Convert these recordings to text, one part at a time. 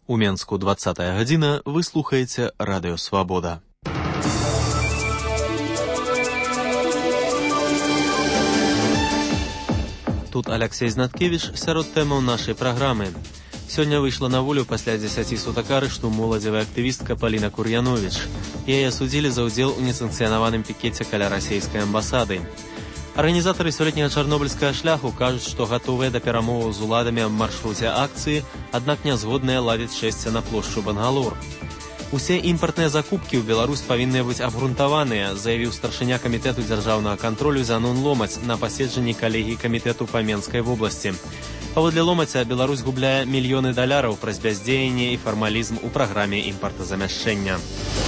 У Менску 20 гадзіна, вы слухаеце Радыё Свабода. Тут Алексей Знаткевич сярод тэмаў нашай праграмы. Сёння выйшла на волю пасля 10 сутак арышту моладзевая актывістка Полина Курьянович. Яе асудзілі за ўдзел у несанкцыянаваным пікеце каля расійскай амбасады. Арганізатары сёлетняга чарнобыльскага шляху кажуць, што гатовыя да перамоваў з уладамі аб маршруце акцыі, аднак не згодныя ладзіць шэсце на плошчу Бангалор. Усе імпартныя закупкі ў Беларусь павінны быць абгрунтаваныя, заявіў старшыня камітэту дзяржаўнага кантролю Занон Ломаць на паседжанні калегіі камітэту па Менскай вобласці. Паводле Ломаця, Беларусь губляе мільёны даляраў праз бяздзеянне і фармалізм у праграме імпартазамяшчэння.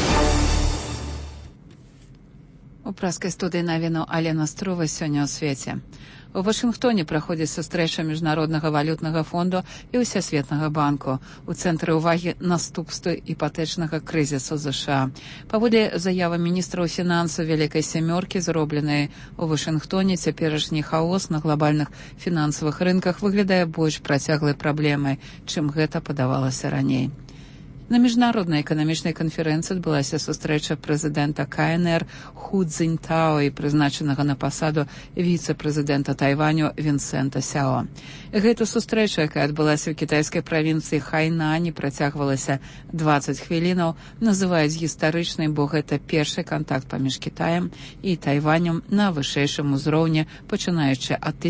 У праскай студыі навіну Алена Струва сёння ў свеце. У Вашынгтоне праходзіць сустрэча Міжнароднага валютнага фонду і Усесветнага банку. У цэнтры ўвагі наступствы іпатэчнага крызісу США. Паводле заявы міністраў фінансаў Вялікай сямёркі, зробленай у Вашынгтоне, цяперашні хаос на глобальных фінансавых рынках выглядае больш працяглай праблемай, чым гэта падавалася раней. На міжнароднай эканамічнай канферэнцыі адбылася сустрэча прэзідэнта КНР Ху Цзіньтао і прызначанага на пасаду віцэ-прэзідэнта Тайваню Вінсента Сяо. Гэта сустрэча, якая адбылася ў кітайскай правінцыі Хайнань, працягвалася 20 хвілінаў, называюць гістарычнай, бо гэта першы кантакт паміж Кітаем і Тайванем на вышэйшым узроўні, пачынаючы ад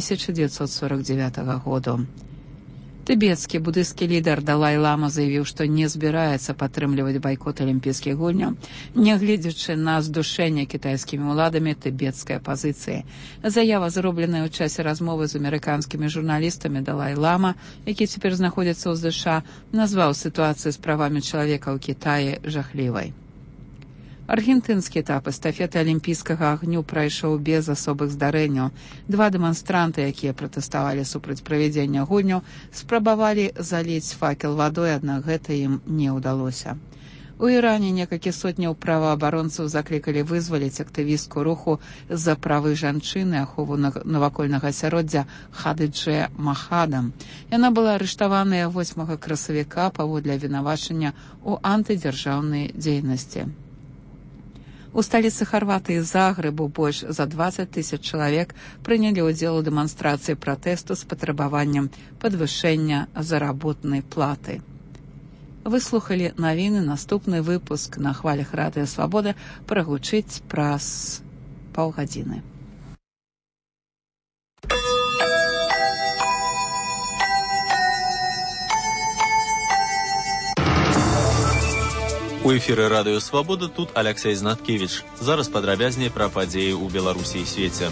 1949 году. Тыбецкі будысцкі лідар Далай-лама заявіў, што не збіраецца падтрымліваць байкот алімпійскіх гульняў, нягледзячы на здушэнне кітайскімі ўладамі тыбецкай апазіцыі. Заява, зробленая ў часе размовы з амерыканскімі журналістамі, Далай-лама, які цяпер знаходзіцца ў ЗША, назваў сітуацыю з правамі чалавека ў Кітаі жахлівай. Аргентынскі этап эстафеты алімпійскага агню прайшоў без асобых здарэнняў. Два дэманстранты, якія пратэставалі супраць правядзення гульняў, спрабавалі заліць факел вадой, аднак гэта ім не ўдалося. У Іране некалькі сотняў праваабаронцаў заклікалі вызваліць актывістку руху за правы жанчыны, ахову навакольнага асяроддзя Хадыдже Махадам. Яна была арыштаваная 8 красавіка паводле абвінавачання ў антыдзяржаўнай дзейнасці. У сталіцы Харватыі Загрэбу больш за 20 000 чалавек прынялі ўдзел у дэманстрацыі пратэсту з патрабаваннем падвышэння заработнай платы. Вы слухалі навіны, наступны выпуск на хвалях Радыё Свабода прагучыць праз паўгадзіны. У эфіры Радыё Свабода, тут Алексей Знаткевич. Зараз падрабязней пра падзеі ў Беларусі і свеце.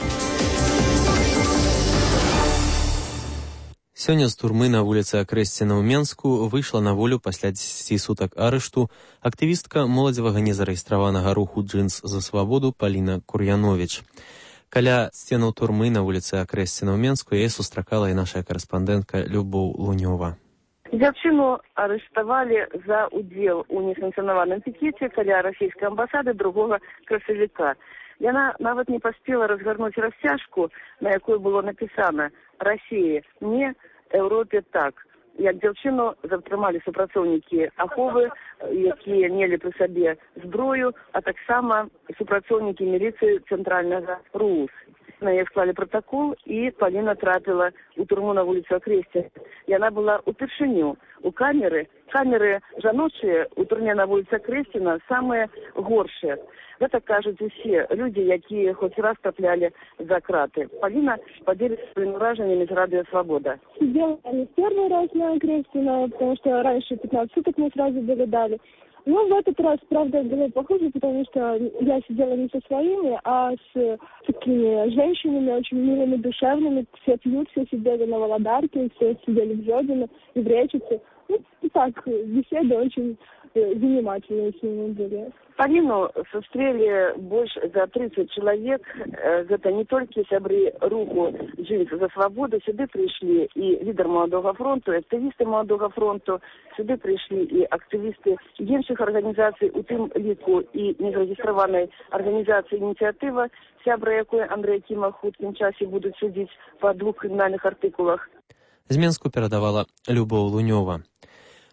Сёння з турмы на вуліцы Акрэсціна ў Менску выйшла на волю пасля 10 сутак арышту актывістка моладзевага незарэгістраванага руху «Джинс за свабоду» Полина Курьянович. Каля сценаў турмы на вуліцы Акрэсціна ў Менску яе сустракала і наша карэспандэнтка Любоў Лунёва. Дзяўчыну арыштавалі за ўдзел у несанкцыянаваным пікеце каля расійскай амбасады 2 красавіка. Яна нават не паспела разгарнуць расцяжку, на якой было напісана «Расіі не, Еўропе так». Як дзяўчыну затрымалі супрацоўнікі аховы, якія мелі пры сабе зброю, а таксама супрацоўнікі міліцыі цэнтральнага РУС. На яе склалі протакол, і Полина трапіла у турму на вуліцу Акрэсціна. Яна была упершыню у камеры. Камеры жаночыя у турме на вуліцы Акрэсціна самыя горшыя. Гэта кажуць усе людзі, якія хоць раз траплялі за краты. Полина поделится своими вражениями с Радио Свобода. Сидела не первый раз на Акрэсціна, потому что раньше 15 суток мы сразу были дали. Но в этот раз, правда, было похоже, потому что я сидела не со своими, а с такими женщинами, очень милыми, душевными. Все пьют, все сидели на Володарке, все сидели в Жодино и в Речице. Ну, так, беседы очень занимательные с ними были. Полину сустрели больше за 30 человек. Это не только сябры руху «Джинс за свободу». Сюда пришли и лидер Молодого фронта, и активисты Молодого фронта. Сюда пришли и активисты інших организаций, у тым ліку и незарегистрованной организации «Инициатива», сябра якой Андрей Кимов в хуткім часе будут судить по 2 криминальных артикулах. З Менску перадавала Любоў Лунёва.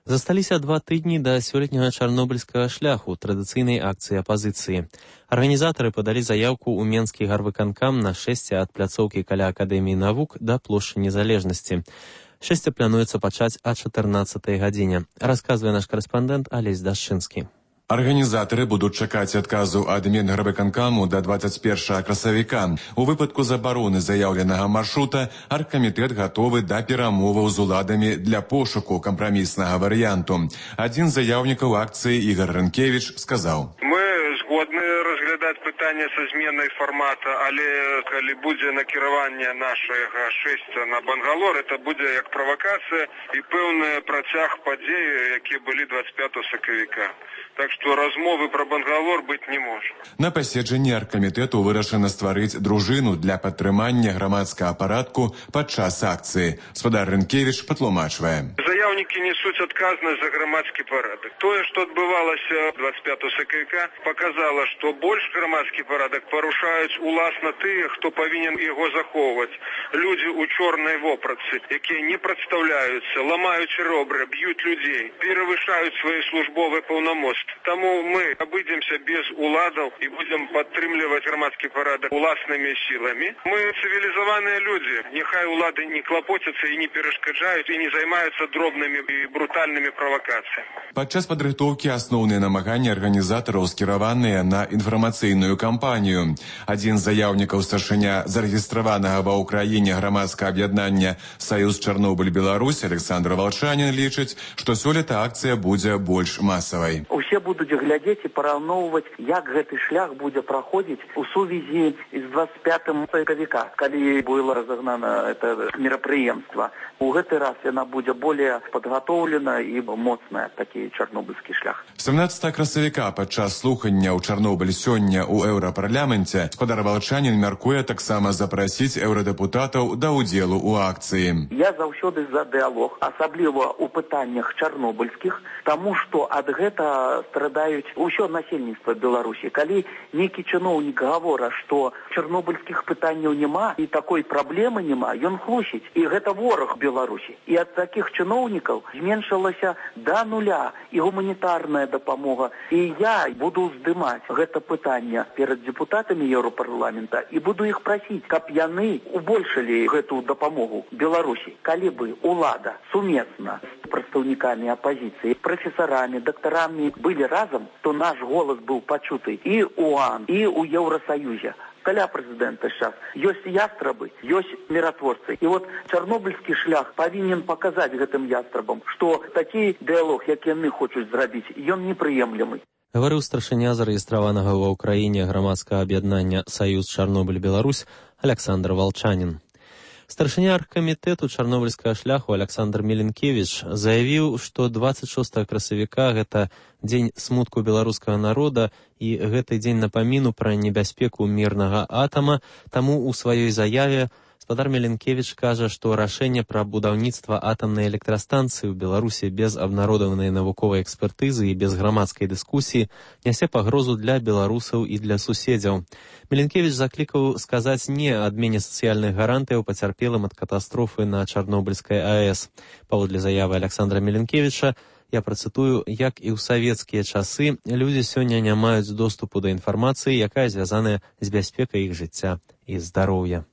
Засталіся 2 тыдні да сёлетняга чарнобыльскага шляху, традыцыйнай акцыі апазіцыі. Арганізатары падалі заяўку ў Менскі гарвыканкам на шэсце ад пляцоўкі каля Акадэміі навук да плошчы Незалежнасці. Шэсце плануецца пачаць о 14 гадзіне, расказвае наш карэспандэнт Алесь Дашчынскі. Арганізатары будуць чакаць адказу ад Менгарвыканкаму да 21 красавіка. У выпадку забароны заяўленага маршрута аргкамітэт гатовы да перамоваў з уладамі для пошуку кампраміснага варыянту. Адзін з заяўнікаў акцыі Ігор Рынкевіч сказаў: Мы згодны разглядаць пытанне са зменай фармата, але калі будзе накіраванне нашага шэсця на Бангалор, это будзе як правакацыя і пэўны працяг падзей, якія былі 25 сакавіка. Так што размовы пра Бангалор быць не можа. На паседжанні аргкамітэту вырашана стварыць дружыну для падтрымання грамадскага парадку падчас акцыі. Спадар Рынкевіч патлумачвае. Заяўнікі несуць адказнасць за грамадскі парадак. Тое, што адбывалася 25 сакавіка, показала, што больш грамадскі парадак парушаюць уласна тыя, хто павінен яго захоўваць. Людзі ў чорнай вопратцы, якія не прадстаўляюцца, ламаюць робры, б'юць людзей, перавышаюць свае службовыя паўнамоцтвы. Таму мы абыдземся без уладаў і будзем падтрымліваць грамадскі парадак уласнымі сіламі. Мы цывілізаваныя людзі. Няхай улады не клапоцяцца і не перашкаджаюць і не займаюцца дробнымі і брутальнымі правакацыямі. Падчас падрыхтоўкі асноўныя намаганні арганізатараў скіраваныя на інфармацыйную кампанію. Адзін з заяўнікаў старшыня зарэгістраванага ва ўкраіне грамадскага аб'яднання «Саюз Чарнобыль-Беларусь» Александр Валчанін лічыць, што сёлета акцыя будзе больш масавай. Усе будуць глядзець і параўноўваць, як гэты шлях будзе праходзіць у сувязі з 25 сакавіка, калі было разагнана это мерапрыемства. У гэты раз яна будзе более падгатоўлена і моцная, такі чарнобыльскі шлях. 17 красавіка падчас слухання ў Чарнобыль сёння ў еўрапарламенце спадар Валчанін мяркуе таксама запрасіць еўрадэпутатаў да ўдзелу ў акцыі. Я заўсёды за дыялог, асабліва ў пытаннях чарнобыльскіх, таму што ад гэта страдаюць ўсё насельніцтва Беларусі. Калі нейкі чыноўнік гаворыць, што чарнобыльскіх пытанняў няма і такой праблемы няма, ён хлусіць. І гэта вораг Беларусі. І ад такіх чыноўнікаў зменшылася да нуля і гуманітарная дапамога. І я буду здымаць гэта пытанне перад депутатамі Еўрапарламента і буду іх прасіць, каб яны убольшылі гэту дапамогу Беларусі. Калі бы улада сумесна з прадстаўнікамі апазіцыі, прафесарамі, дактарамі былі разам, то наш голас быў пачуты і ў ОАН, і ў Еўрасаюзе. Каля прэзідэнта зараз ёсць ястрабы, ёсць міратворцы. І от чарнобыльскі шлях павінен паказаць гэтым ястрабам, што такі дыялог, як яны хочуць зрабіць, ён непрыемлемы. Гаварыў старшыня зарэгістраванага ва ўкраіне грамадскага аб'яднання «Саюз Чарнобыль-Беларусь» Александр Валчанін. Старшыня аргкамітэту чарнобыльскага шляху Александр Меленкевіч заявіў, што 26 красавіка гэта дзень смутку беларускага народа і гэты дзень напаміну пра небяспеку мірнага атама, таму ў сваёй заяве спадар Меленкевіч кажа, што рашэнне пра будаўніцтва атамнай электрастанцыі ў Беларусі без абнародаванай навуковай экспертызы і без грамадскай дыскусіі нясе пагрозу для беларусаў і для суседзяў. Меленкевіч заклікаў сказаць не адмене сацыяльных гарантыяў пацярпелым ад катастрофы на Чарнобыльскай АЭС. Паводле заявы Александра Меленкевіча, я працытую, як і ў савецкія часы, людзі сёння не маюць доступу да інфармацыі, якая звязаная з бяспекай іх жыцця і здароўя.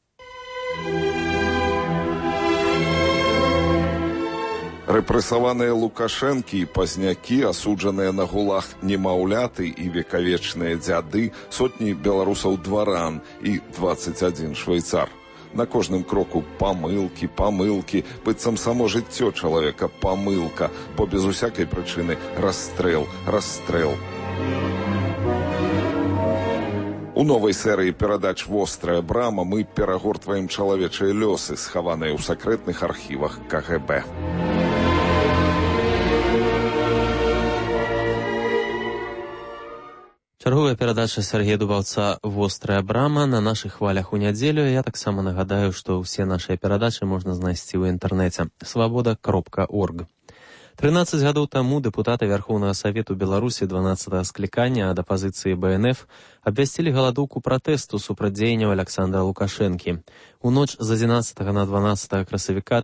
Рэпрэсаваныя Лукашэнкі і пазнякі, асуджаныя на гулаг немаўляты і векавечныя дзяды, сотні беларусаў-дваран і 21 швейцар. На кожным кроку памылкі, быццам само жыццё чалавека памылка, бо без усякай прычыны расстрэл. У новай серыі перадач «Вострая брама» мы перагортваем чалавечыя лёсы, схаваныя ў сакрэтных архівах КГБ. Чарговая перадача Сергея Дубаўца «Вострая брама» на нашых хвалях у нядзелю. Я таксама нагадаю, што ўсе нашыя перадачы можна знайсці ў інтэрнэце. Свабода.орг. 13 гадоў таму дэпутаты Вярхоўнага Савету Беларусі 12-го склікання ад апазіцыі БНФ абвясцілі галадоўку пратэсту супраць дзеянняў Александра Лукашэнкі. У ноч з 11 на 12 красавіка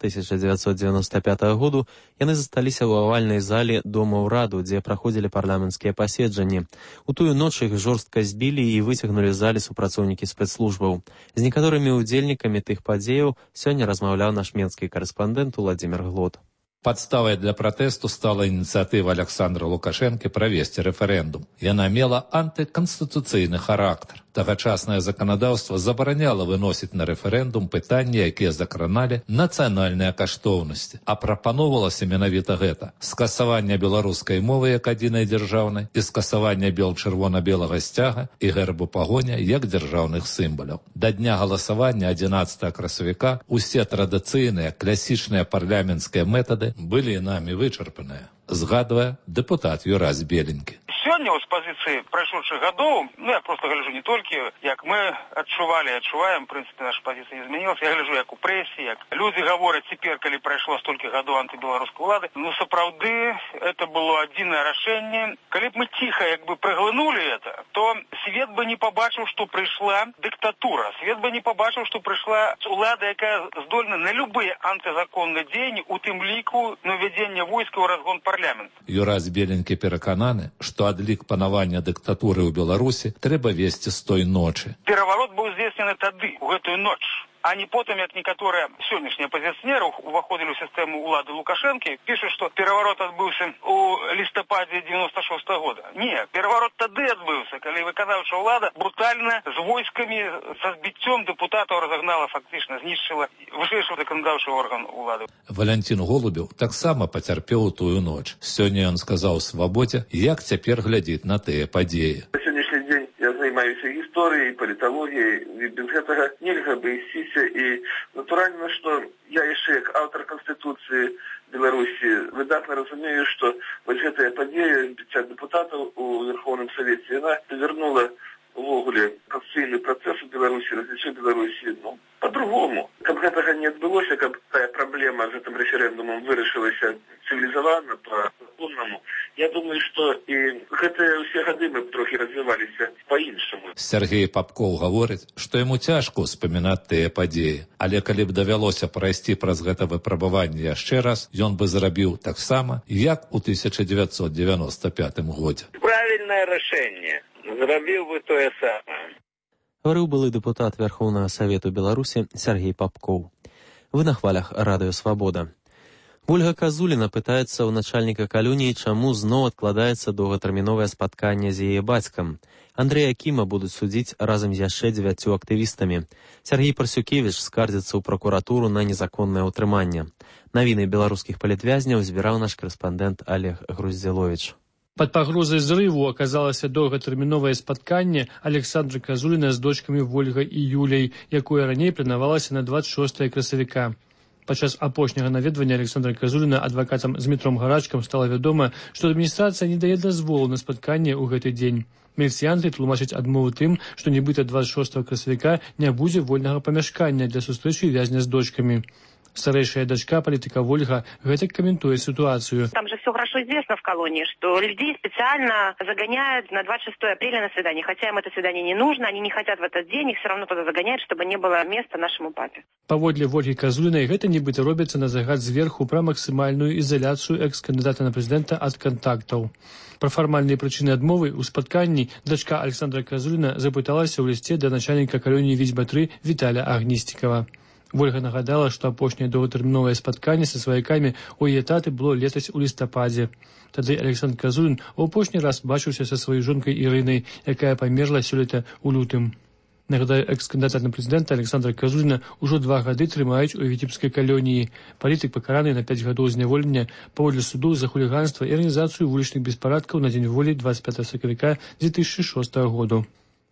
1995 году яны засталіся ў авальнай зале Дома ўраду, дзе праходзілі парламенцкія паседжанні. У тую ноч іх жорстка збілі і выцягнулі з залі супрацоўнікі спецслужбаў. З некаторымі удзельнікамі тых падзеяў сёння размаўляў наш менскі карэспандэнт Уладзімір Глот. Падставай для пратэсту стала ініцыятыва Александра Лукашэнкі правесці рэферэндум. Яна мела антыканстытуцыйны характар. Тагачаснае заканадаўства забараняла выносіць на рэферэндум пытанні, якія закраналі нацыянальныя каштоўнасці. А прапаноўвалася менавіта гэта: скасаванне беларускай мовы як адзінай дзяржаўнай і скасаванне бел-чырвона-белага сцяга і гербу пагоня як дзяржаўных сімваляў. Да дня галасавання 11 красавіка усе традыцыйныя класічныя парламенцкія метады былі нами вычарпаныя, згадвае дэпутат Юрась Беленькі. Сёння з пазіцыі прайшоўшых гадоў, я просто гляжу не толькі, як мы адчувалі і адчуваем, в прынцыпе, наша пазіцыя не змянілася, я гляжу, як у прэсе, як людзі гавораць цяпер, калі прайшло столькі гадоў антыбеларускай улады. Сапраўды, это было адзінае рашэнне. Калі б мы ціха праглынули это, то свет бы не пабачыў, што прыйшла дыктатура. Свет бы не пабачыў, што прыйшла улада, якая здольна на любыя антызаконныя дзеянні, у тым ліку на ўвядзенне войска ў разгон парламента. Юрась Беленькі перакананы, што адлік панавання дыктатуры ў Беларусі трэба весці з той ночы. Пераварот быў здзейснены тады, у гэтую ноч. А не потым, як некаторыя сённяшнія апазіцыянеры уваходзілі ў сістэму улады Лукашэнкі, пішуць, што пераварот адбыўся ў лістападзе 96-го года. Не, пераварот тады адбыўся, калі выканаўчая ўлада брутальна з войскамі, са збіццём дэпутатаў разагнала, фактычна знішчыла вышэйшы заканадаўчы орган улады. Валянцін Голубеў таксама пацярпеў тую ноч. Сёння ён сказаў Свабодзе, як цяпер глядзіць на тыя падзеі. Сённяшні дзень я займаюся гісторыяй, паліталогіяй, і без гэтага нельга абысціся. І натуральна, што я яшчэ як аўтар Канстытуцыі Беларусі выдатна разумею, што вось гэтая падзея 50 дэпутатаў у Верховным Савеце, яна павярнула увогуле канстытуцыйны працэс у Беларусі, развіццё Беларусі, по-другому. Каб гэтага не адбылося, каб тая праблема з гэтым рэферэндумам вырашылася цывілізавана, па-законнаму, я думаю, што і гэтыя ўсе гады мы трохі развіваліся па-іншаму. Сергей Попков гаворыць, што яму цяжка ўспамінаць тыя падзеі, але калі б давялося прайсці праз гэта выпрабаванне яшчэ раз, ён бы зрабіў таксама, як у 1995 годзе. Правільнае рашэнне. Зрабіў бы тое самае. Гаварыў былы дэпутат Вярхоўнага Савету Беларусі Сергей Попков. Вы на хвалях Радыё Свабода. Ольга Казуліна пытаецца ў начальніка калоніі, чаму зноў адкладаецца доўгатэрміновае спатканне з яе бацькам. Андрэя Кіма будуць судзіць разам з яшчэ 9 актывістамі. Сергей Парсюкевіч скардзіцца ў пракуратуру на незаконнае ўтрыманне. Навіны беларускіх палітвязняў збіраў наш корэспандэнт Олег Груздзіловіч. Под пагрозай зрыву аказалася доўгатэрміновае спатканне Александра Казуліна з дочкамі Вольгай і Юляй, якое раней планавалася на 26 красавіка. Падчас апошняга наведвання Александра Казуліна адвакатам Змітром Гарачкам стала вядома, што адміністрацыя не дае дазволу на спатканне ў гэты дзень. Міліцыянты тлумачаць адмову тым, што нібыта 26 красавіка не будзе вольнага памяшкання для сустрэчы вязня з дочкамі. Старейшая дочка политика Вольга гэтак комментует ситуацию. Там же все хорошо известно в колонии, что людей специально загоняют на 26 апреля на свидание. Хотя им это свидание не нужно, они не хотят в этот день, их все равно туда загоняют, чтобы не было места нашему папе. Паводле Вольги Казулінай гэта нібыта робіцца на загад зверху пра максімальную ізаляцыю экс-кандыдата на прэзідэнта ад кантактаў. Пра фармальныя прычыны адмовы ў спатканні дачка Александра Казуліна запыталася ў лісце да начальніка калоніі Віцьма-3 Віталя Агнісцікава. Вольга нагадала, што апошняе доўгатэрміновае спатканне са сваякамі ў яе таты было летась у лістападзе. Тады Александр Казулін у апошні раз бачыўся са сваёй жонкай Ірынай, якая памерла сёлета ў лютым. Нагадаю, экс-кандыдат на прэзідэнта Александра Казуліна ўжо 2 гады трымаюць у віцебскай калоніі. Палітык пакараны на 5 гадоў зняволення паводле суду за хуліганства і арганізацыю вулічных беспарадкаў на дзень волі 25 сакавіка 2006 году.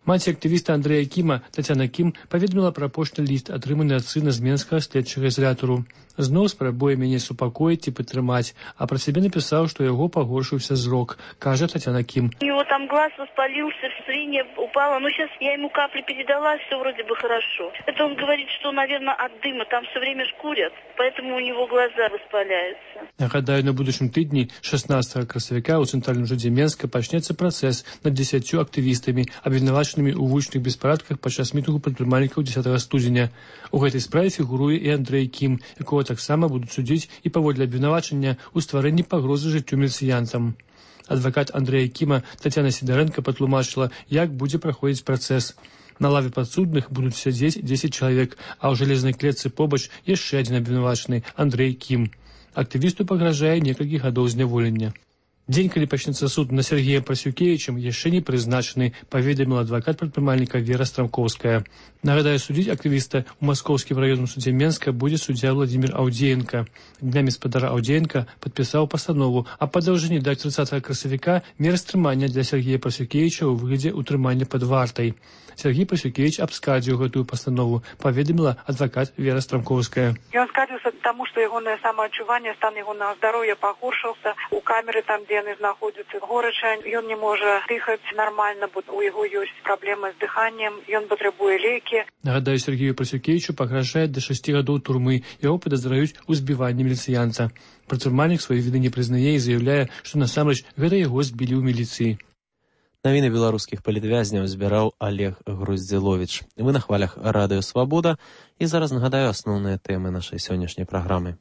Маці актывіста Андрэя Кіма, Тацяна Кім, паведаміла пра апошні ліст, атрыманы ад сына з менскага следчага ізалятару. Зноў спрабуе мяне супакоіць і падтрымаць, а пра сябе напісаў, што яго пагоршыўся зрок, кажа Тацяна Кім. У него там глаз воспалился, зрение упало, но сейчас я ему капли передала, все вроде бы хорошо. Это он говорит, что, наверное, от дыма, там все время ж курят, поэтому у него глаза воспаляются. Нагадаю, на будучым тыдні, 16 красавіка, у цэнтральным судзе Менска пачнецца працэс над 10 актывістамі, абвінавачанымі ў вулічных беспарадках падчас мітынгу прадпрымальнікаў 10 студзеня. У гэтай справе фігуруе і Андрэй Кім, якого таксама будуць судзіць і паводле абвінавачання ў стварэнні пагрозы жыццю міліцыянтам. Адвакат Андрэя Кіма Тацяна Сідарэнка патлумачыла, як будзе праходзіць працэс. На лаве падсудных будуць сядзець 10 чалавек, а ў жалезнай клетцы побач яшчэ адзін абвінавачаны Андрэй Кім. Актывісту пагражае некалькі гадоў зняволення. Дзень, калі пачнецца суд над Сергеем Прасюкевічем, яшчэ не прызначаны, паведаміла адвакат прадпрымальніка Вера Страмкоўская. Нагадаю, судзіць актывіста ў Маскоўскім раённым судзе Менска будзе суддзя Владзімір Аўдзеенка. Днямі спадар Аўдзеенка падпісаў пастанову аб падаўжэнні да 30 красавіка меры стрымання для Сергея Прасюкевіча ў выглядзе ўтрымання пад вартай. Сергей Прасюкевич абскардзіў гэтую пастанову, паведаміла адвакат Вера Страмкоўская. Ён скардзіўся таму, што ягонае самаадчуванне, стан ягонага здароўя пагоршыўся. У камеры там, дзе яны знаходзяцца, горача, ён не можа дыхаць нармальна, бо у яго ёсць праблемы з дыханнем, ён патрабуе лекі. Нагадаю, Сергею Прасюкевічу пагражае да 6 гадоў турмы, яго падазраюць у збіванні міліцыянца. Прадпрымальнік свае віны не прызнае і заяўляе, што насамрэч гэта яго збілі ў міліцыі. Навіны беларускіх палітвязняў збіраў Олег Груздзіловіч. Вы на хвалях радыё «Свабода», і зараз нагадаю асноўныя тэмы нашай сённяшняй праграмы.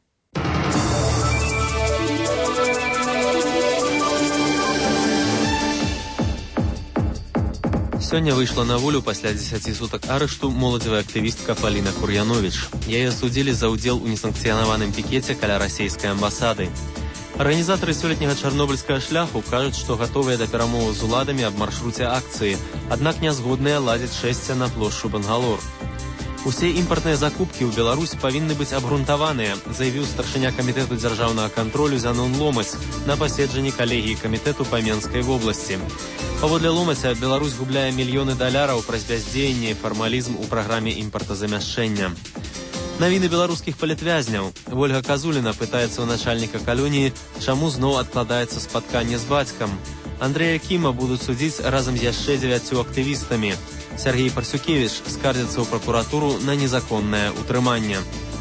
Сёння выйшла на волю пасля 10 сутак арышту моладзевая актывістка Паліна Кур'яновіч. Яе судзілі за ўдзел у несанкцыянаваным пікеце каля расійскай амбасады. Арганізатары сёлетняга чарнобыльскага шляху кажуць, што гатовыя да перамоваў з уладамі аб маршруце акцыі, аднак не згодныя ладзіць шэсце на плошчу Бангалор. Усе імпартныя закупкі ў Беларусь павінны быць абгрунтаваныя, заявіў старшыня камітэту дзяржаўнага кантролю Зянон Ломаць на паседжанні калегіі камітэту па Менскай вобласці. Паводле Ломаця, Беларусь губляе мільёны даляраў праз бяздзеянне і фармалізм у праграме імпартазамяшчэння. Навіны беларускіх палітвязняў. Вольга Казуліна пытаецца ў начальніка калоніі, чаму зноў адкладаецца спатканне з бацькам. Андрэя Кіма будуць судзіць разам з яшчэ 9 актывістамі. Сергей Прасюкевіч скардзіцца ў пракуратуру на незаконнае ўтрыманне.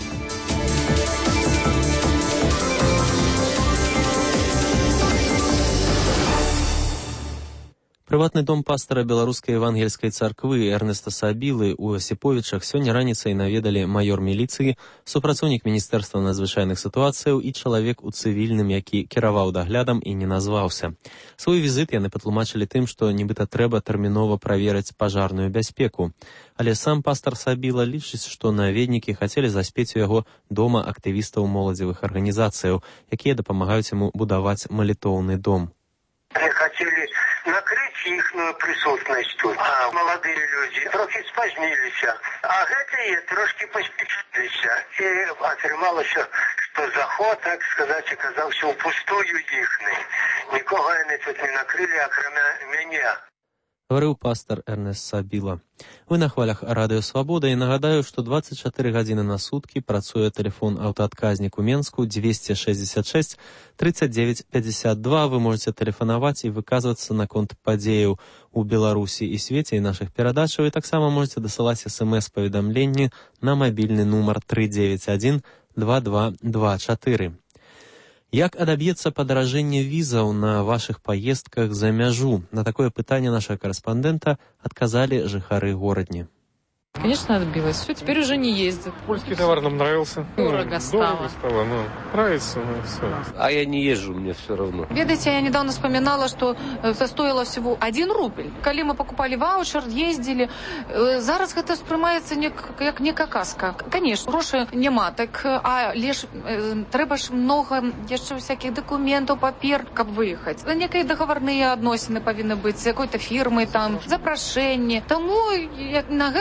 Прыватны дом пастара беларускай евангельскай царквы Эрнеста Сабілы ў Асіповічах сёння раніцай наведалі маёр міліцыі, супрацоўнік Міністэрства надзвычайных сітуацыяў і чалавек у цывільным, які кіраваў даглядам і не назваўся. Свой візіт яны патлумачылі тым, што нібыта трэба тэрмінова праверыць пажарную бяспеку. Але сам пастар Сабіла лічыць, што наведнікі хацелі заспець у яго дома актывістаў моладзевых арганізацыяў, якія дапамагаюць яму будаваць малітоўны дом. Хотели накрыть ихную присутность тут, а молодые люди трохи спознились, а гэтые трошки поспешились. И атрымалася, что заход, так сказать, оказался впустую ихный. Никого они тут не накрыли, акрамя меня. Говорыў пастар Эрнест Сабіла. Вы на хвалях радыё «Свабода» і нагадаю, што 24 гадзіны на суткі працуе тэлефон аўтаадказнік у Менску 266 39 52. Вы можете тэлефанаваць і выказвацца наконт падзеяў у Беларусі і свеце і нашых перадачаў, і таксама можете дасылаць смс-паведамленні на мабільны нумар 391 2224. Як адаб'ецца падаражэнне візаў на вашых паездках за мяжу? На такое пытанне нашага карэспандэнта адказалі жыхары горадні. Конечно, отбилась. Все, теперь уже не ездит. Польский товар нам нравился. Дорого стало. Нравится, все. А я не езжу, мне все равно. Ведаете, я недавно вспоминала, что это стоило всего 1 рубль. Коли мы покупали ваучер, ездили. Зараз это сприймається як не казка. Конечно, грошей нема, так, а лишь треба ж много еще всяких документов, папер, как выехать. Некие договорные относины повинны быть с какой-то фирмой, там, запрошение. Тому на этом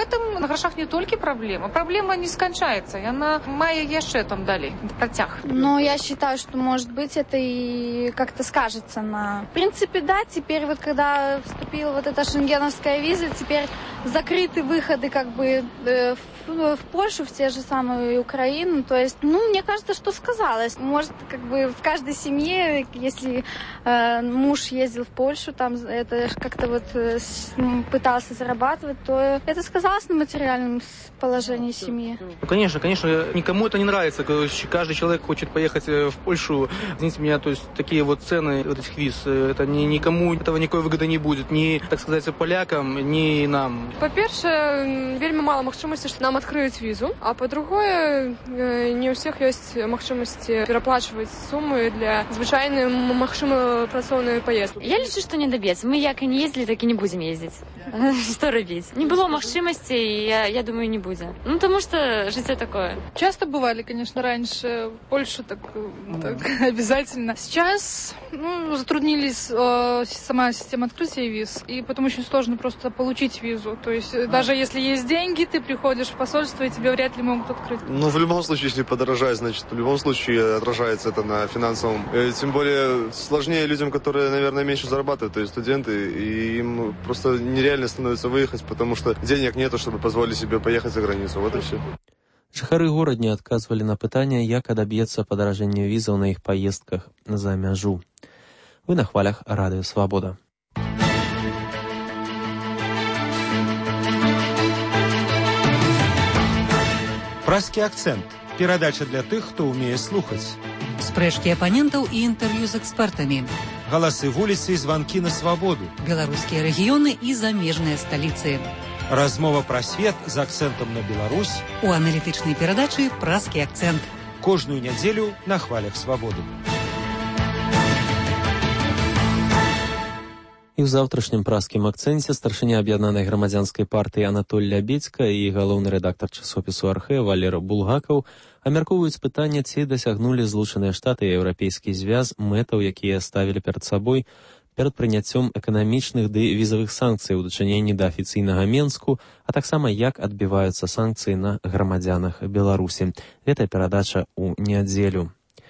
На грошах не толькі праблема. Праблема не сканчаецца. Яна мае яшчэ там далей працяг. Но я считаю, что, может быть, это и как-то скажется на... В принципе, да, теперь вот когда вступила вот эта шенгеновская виза, теперь закрыты выходы как бы в Польшу, в те же самые Украину. То есть, мне кажется, что сказалось. Может, как бы в каждой семье, если муж ездил в Польшу, там это как-то вот пытался зарабатывать, то это сказалось на материальном положении семьи. Конечно, никому это не нравится. Каждый человек хочет поехать в Польшу. Извините меня, то есть такие вот цены этих виз, это никому этого никакой выгоды не будет. Ни, так сказать, полякам, ни нам. По-перше, вельмі мало магчымасці, што нам адкрыюць візу, а по-другое, не у всех ёсць магчымасці пераплачваць суммы для звычайнай, магчыма, працоўнай паездкі. Я лічу, што не доб'ецца. Мы як і не ездили, так і не будзем ездзіць. Што рабіць? Не было магчымасці, і я думаю, не будзе. Тому что жыццё такое. Часто бывали, конечно, раньше в Польшу так обязательно. Сейчас затруднились сама система открытия виз, и потом очень сложно просто получить визу. То есть даже если есть деньги, ты приходишь в посольство, и тебе вряд ли могут открыть. В любом случае, если подорожает, значит, в любом случае отражается это на финансовом. Тем более сложнее людям, которые, наверное, меньше зарабатывают, то есть студенты, и им просто нереально становится выехать, потому что денег нету, чтобы позволить себе поехать за границу. Вот и все. Жыхары горадні адказвалі на пытанне, як адаб'ецца падаражэнне візаў на іх паездках за мяжу. Вы на хвалях Радыё Свабода. Пражскі акцэнт. Перадача для тых, хто ўмее слухаць. Спрэчкі апанентаў і інтэрв'ю з экспертамі. Галасы вуліцы і званкі на свабоду. Беларускія рэгіёны і замежныя сталіцы. Размова пра свет з акцэнтам на Беларусь у аналітычнай перадачы «Пражскі акцэнт». Кожную нядзелю на хвалях свабоды. І ў заўтрашнім пражскім акцэнце старшыня аб'яднанай грамадзянскай партыі Анатоль Лябедзька і галоўны рэдактар часопісу «Архэ» Валер Булгакаў абмяркоўваюць пытанне, ці дасягнулі Злучаныя Штаты і Еўрапейскі звяз мэтаў, якія ставілі перад сабой перад прыняццём эканамічных ды візавых санкцый у дачыненні да афіцыйнага Менску, а таксама як адбіваюцца санкцыі на грамадзянах Беларусі. Гэта перадача ў нядзелю.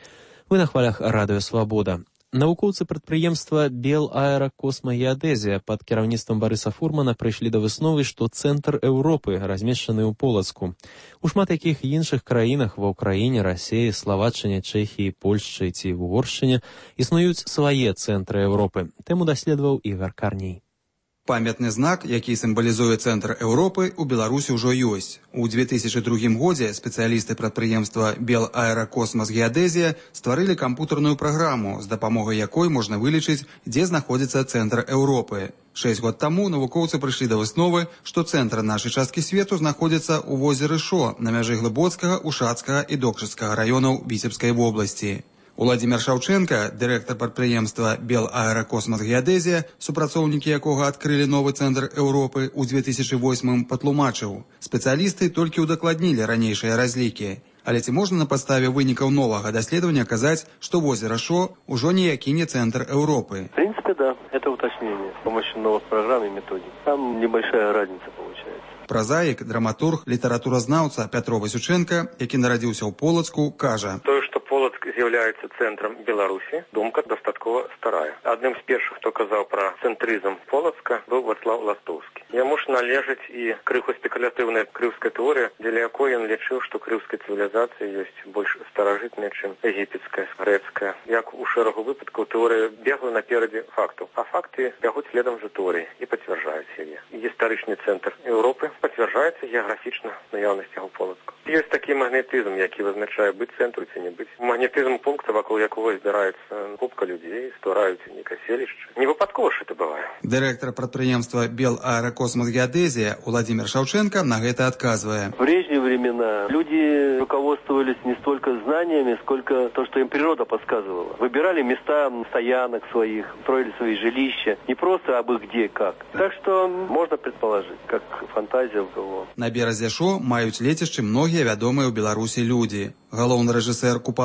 Вы на хвалях Радыё Свабода. Навукоўцы прадпрыемства Белаэракосмагеадэзія пад кіраўніцтвам Барыса Фурмана прыйшлі да высновы, што цэнтр Еўропы размешчаны ў Полацку. У шмат якіх іншых краінах ва Ўкраіне, Расіі, Славаччыне, Чэхіі, Польшчы ці в Угоршчыне існуюць свае цэнтры Еўропы. Тэму даследаваў Ігар Карней. Памятны знак, які сімвалізуе цэнтр Еўропы, у Беларусі ўжо ёсць. У 2002 годзе спецыялісты прадпрыемства Белаэракосмагеадэзія стварылі кампутарную праграму, з дапамогай якой можна вылічыць, дзе знаходзіцца цэнтр Еўропы. 6 год таму навукоўцы прыйшлі да высновы, што цэнтр нашай часткі свету знаходзіцца ў возеры Шо на мяжы Глыбоцкага, Ушацкага і Докшыцкага раёнаў Віцебскай вобласці. Уладзімір Шаўчэнка, дырэктар прадпрыемства Белаэракосмагеадэзія, супрацоўнікі якога адкрылі новы цэнтр Еўропы ў 2008-м, патлумачыў. Спецыялісты толькі ўдакладнілі ранейшыя разлікі. Але ці можна на падставе вынікаў новага даследавання казаць, што возера Шо ўжо ніякі не цэнтр Еўропы? В принципе, да. Это уточнение с помощью новых программ и методик. Там небольшая разница получается. Празаік, драматург, літаратуразнаўца Пятро Васюченко, які нарадзіўся ў Полацку, кажа: Тое, што Полацк з'яўляецца цэнтрам Беларусі, думка дастаткова старая. Адным з першых, хто казаў пра цэнтрызм Полацка, быў Вацлаў Ластовскі. Яму ж належыць і крыху спекулятыўная крыўская тэорыя, дзеля якой ён лічыў, што крыўская цывілізацыя ёсць больш старажытная, чым егіпецкая, грэцкая. Як у шэрагу выпадкаў тэорыя бегла наперадзе фактаў, а факты бягуць следам за тэорыяй і пацвярджаюць яе. Гістарычны цэнтр Еўропы пацвярджаецца геаграфічна наяўнасць яго Полацку. Ёсць такі магнетызм, які вызначае быць цэнтру ці не быць. Магнетызм пункта, вакол якога збіраецца купка людзей, ствараюць некае селішча. Не выпадкова ж это бывае. Дырэктар прадпрыемства Белаэракосмагеадэзія Уладзімір Шаўчэнка на гэта адказвае. В прежние времена люди руководствовались не столько знаниями, сколько то, что им природа подсказывала. Выбирали места стоянок своих, строили свои жилища. Не просто абы где как. Так что можно предположить, как фантазия у кого. На беразе Шо маюць лецішчы многія вядомыя ў Беларусі людзі. Галоўны рэжысэр Купалаўскага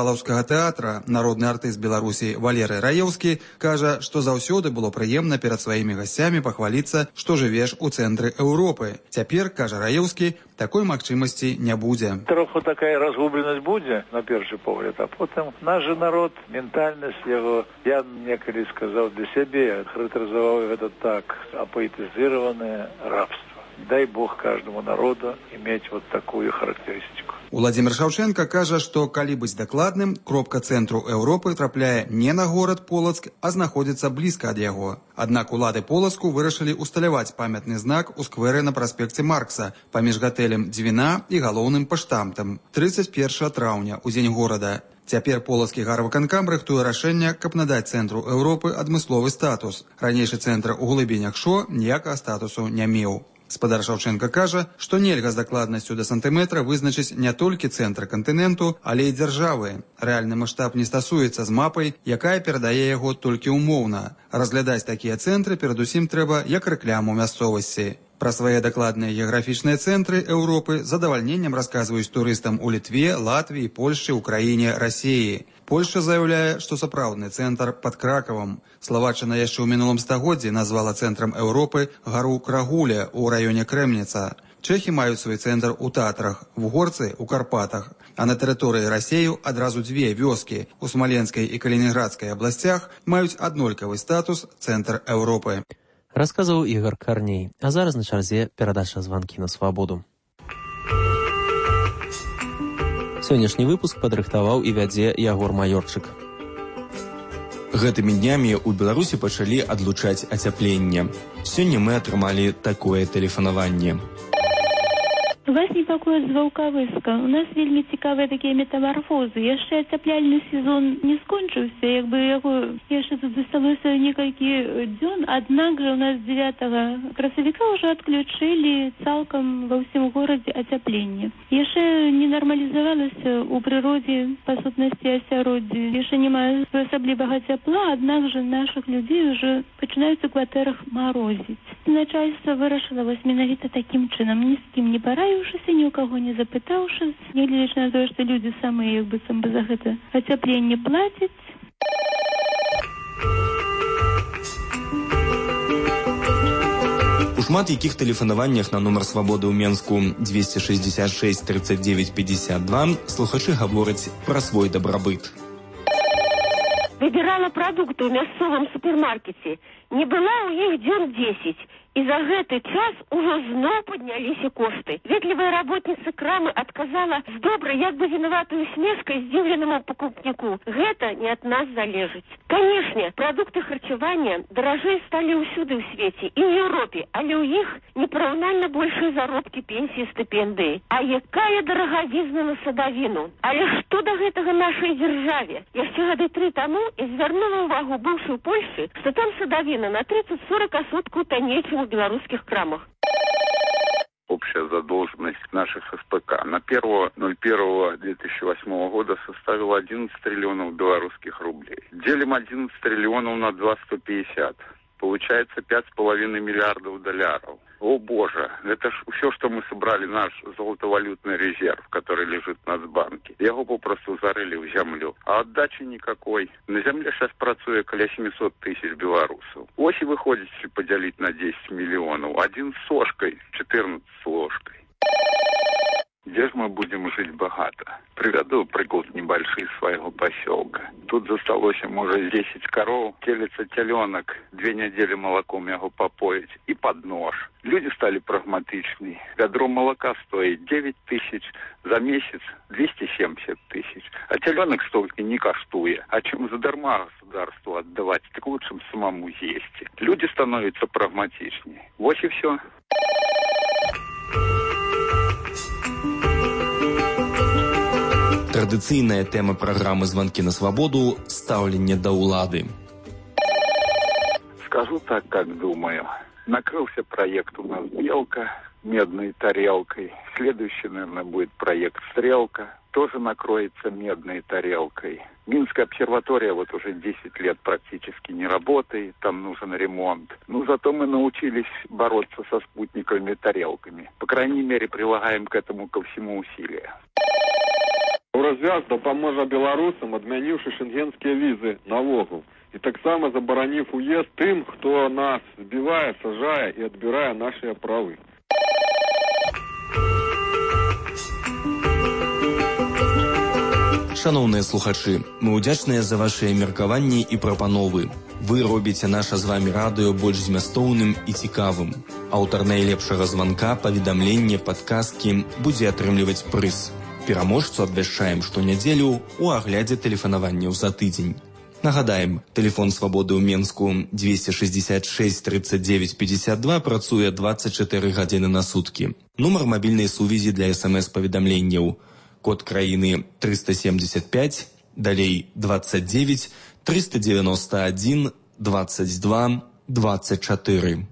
тэатра, народны артыст Беларусі Валерый Раеўскі, кажа, што заўсёды было прыемна перад сваімі гасцямі пахваліцца, што жывеш у цэнтры Еўропы. Цяпер, кажа Раеўскі, такой магчымасці не будзе. Троху такая разгубленасць будзе, на першы погляд, а потым наш же народ, ментальнасць яго, я некалі сказаў для сябе, характарызаваў гэта так, апоэтызіраванае рабство. Дай Бог каждому народу иметь вот такую характеристику. Владимир Шаўчэнка кажа, што, калі быць дакладным, кропка цэнтру Еўропы трапляе не на горад Полацк, а знаходзіцца блізка ад яго. Аднак улады Полацку вырашылі усталяваць памятны знак у скверы на праспекце Маркса паміж гатэлем Дзвіна і галоўным паштамтам. 31 траўня, у дзень горада. Цяпер полацкі гарвыканкам рыхтуе рашэнне, каб надаць цэнтру Еўропы адмысловы статус. Ранейшы цэнтр у глыбінях Шо ніякага статусу не меў. Спадар Шаўчэнка кажа, што нельга з дакладнасцю да сантыметра вызначыць не толькі цэнтр кантыненту, але і дзяржавы. Рэальны маштаб не стасуецца з мапай, якая перадае яго толькі ўмоўна. Разглядаць такія цэнтры перадусім трэба як рэкляму мясцовасці. Пра свае дакладныя геаграфічныя цэнтры Еўропы з задавальненнем расказваюць турыстам у Літве, Латвіі, Польшчы, Украіне, Расіі. Польшча заяўляе, што сапраўдны цэнтр пад Кракавам. Славаччына яшчэ ў мінулым стагоддзі назвала цэнтрам Еўропы гару Крагуля ў раёне Крэмніца. Чэхі маюць свой цэнтр у Татрах, в Горцы ў Карпатах. А на тэрыторыі Расею адразу дзве вёскі у Смаленскай і Калінінградскай абласцях маюць аднолькавы статус цэнтр Еўропы. Расказваў Ігор Карней. А зараз на чарзе перадача «Званкі на свабоду». Сённяшні выпуск падрыхтаваў і вядзе Ягор Маёрчык. Гэтымі днямі ў Беларусі пачалі адлучаць ацяпленне. Сёння мы атрымалі такое тэлефанаванне. Вас непакоіць зваўкавыска. У нас вельмі цікавыя такія метамарфозы. Яшчэ ацяпляльны сезон не скончыўся, як бы яго яшчэ тут засталося некалькі дзён, аднак жа у нас 9 красавіка ўжо адключылі цалкам ва ўсім горадзе ацяпленне. Яшчэ не нармалізавалася ў прыродзе па сутнасці асяроддзя. Яшчэ няма асаблівага цяпла, аднак жа нашых людзей ўжо пачынаюць у кватэрах марозіць. Начальство вырашыла вось менавіта такім чынам, ні з кім не параіўшыся, ні ў каго не запытаўшы, нягледзячы на тое, што людзі самыя як быццам бы за гэта ацяпленне плацяць. У шмат якіх тэлефанаваннях на нумар свабоды ў Менску 266 39 52 слухачы гавораць пра свой дабрабыт. Выбирала прадукты ў мясцовым супермаркеце. Не была ў іх дзён 10. І за гэты час ужо зноў падняліся кошты. Ветлівая работніца крамы адказала з добрай, як бы вінаватай усмешкай здзіўленаму пакупніку. Гэта не ад нас залежыць. Канешне, прадукты харчавання даражэй сталі ўсюды ў свеце, і ў Еўропе, але ў іх непараўнальна большыя заробкі, пенсіі, стыпендыі. А якая дарагавізна на садавіну? Але што да гэтага нашай дзяржаве? Яшчэ гады 3 таму я звярнула ўвагу быўшы ў Польшчы, што там садавіна на 30-40 асоткаў танней, чым у белорусских крамах. Общая задолженность наших СПК на 1.01.2008 года составила 11 триллионов белорусских рублей. Делим 11 триллионов на 2,150. Получается 5,5 миллиардов долларов. О боже, это ж все, что мы собрали, наш золотовалютный резерв, который лежит в Нацбанке. Его попросту зарыли в землю. А отдачи никакой. На земле сейчас працуе каля 700 тысяч белорусов. Ось и выходит, если поделить на 10 миллионов. 1 с ложкой, 14 с ложкой. Где же мы будем жить богато? Приведу прыгал небольшие своего поселка. Тут засталось, может, 10 коров, телится теленок, 2 недели молоком его попоить и под нож. Люди стали прагматичнее. Ведро молока стоит 9 тысяч, за месяц 270 тысяч. А теленок столько не коштуя. А чем задарма государству отдавать, так лучше самому есть. Люди становятся прагматичнее. Вот и все. Традыцыйная тэма праграмы «Званкі на свабоду» – стаўленне да ўлады. Скажу так, как думаю. Накрылся проект у нас «Белка» медной тарелкой. Следующий, наверное, будет проект «Стрелка». Тоже накроется медной тарелкой. Минская обсерватория вот уже 10 лет практически не работает. Там нужен ремонт. Но зато мы научились бороться со спутниковыми тарелками. По крайней мере, прилагаем к этому ко всему усилия. Развяз дапаможа беларусам, адмяніўшы шенгенскія візы навогул. І таксама забараніў уезд тым, хто нас збівае, сажае і адбірае нашыя правы. Шановныя слухачы, мы ўдзячныя за вашыя меркаванні і прапановы. Вы робіце наша з вамі радыё больш змястоўным і цікавым. Аўтар найлепшага званка, паведамлення, падказкі будзе атрымліваць прыз. Пераможцу абвяшчаем штонядзелю ў аглядзе тэлефанаванняў за тыдзень. Нагадаем, тэлефон свабоды ў Менску 266 39 52 працуе 24 гадзіны на суткі. Нумар мабільнай сувязі для СМС-паведамленняў. Код краіны 375, далей 29 391 22 24.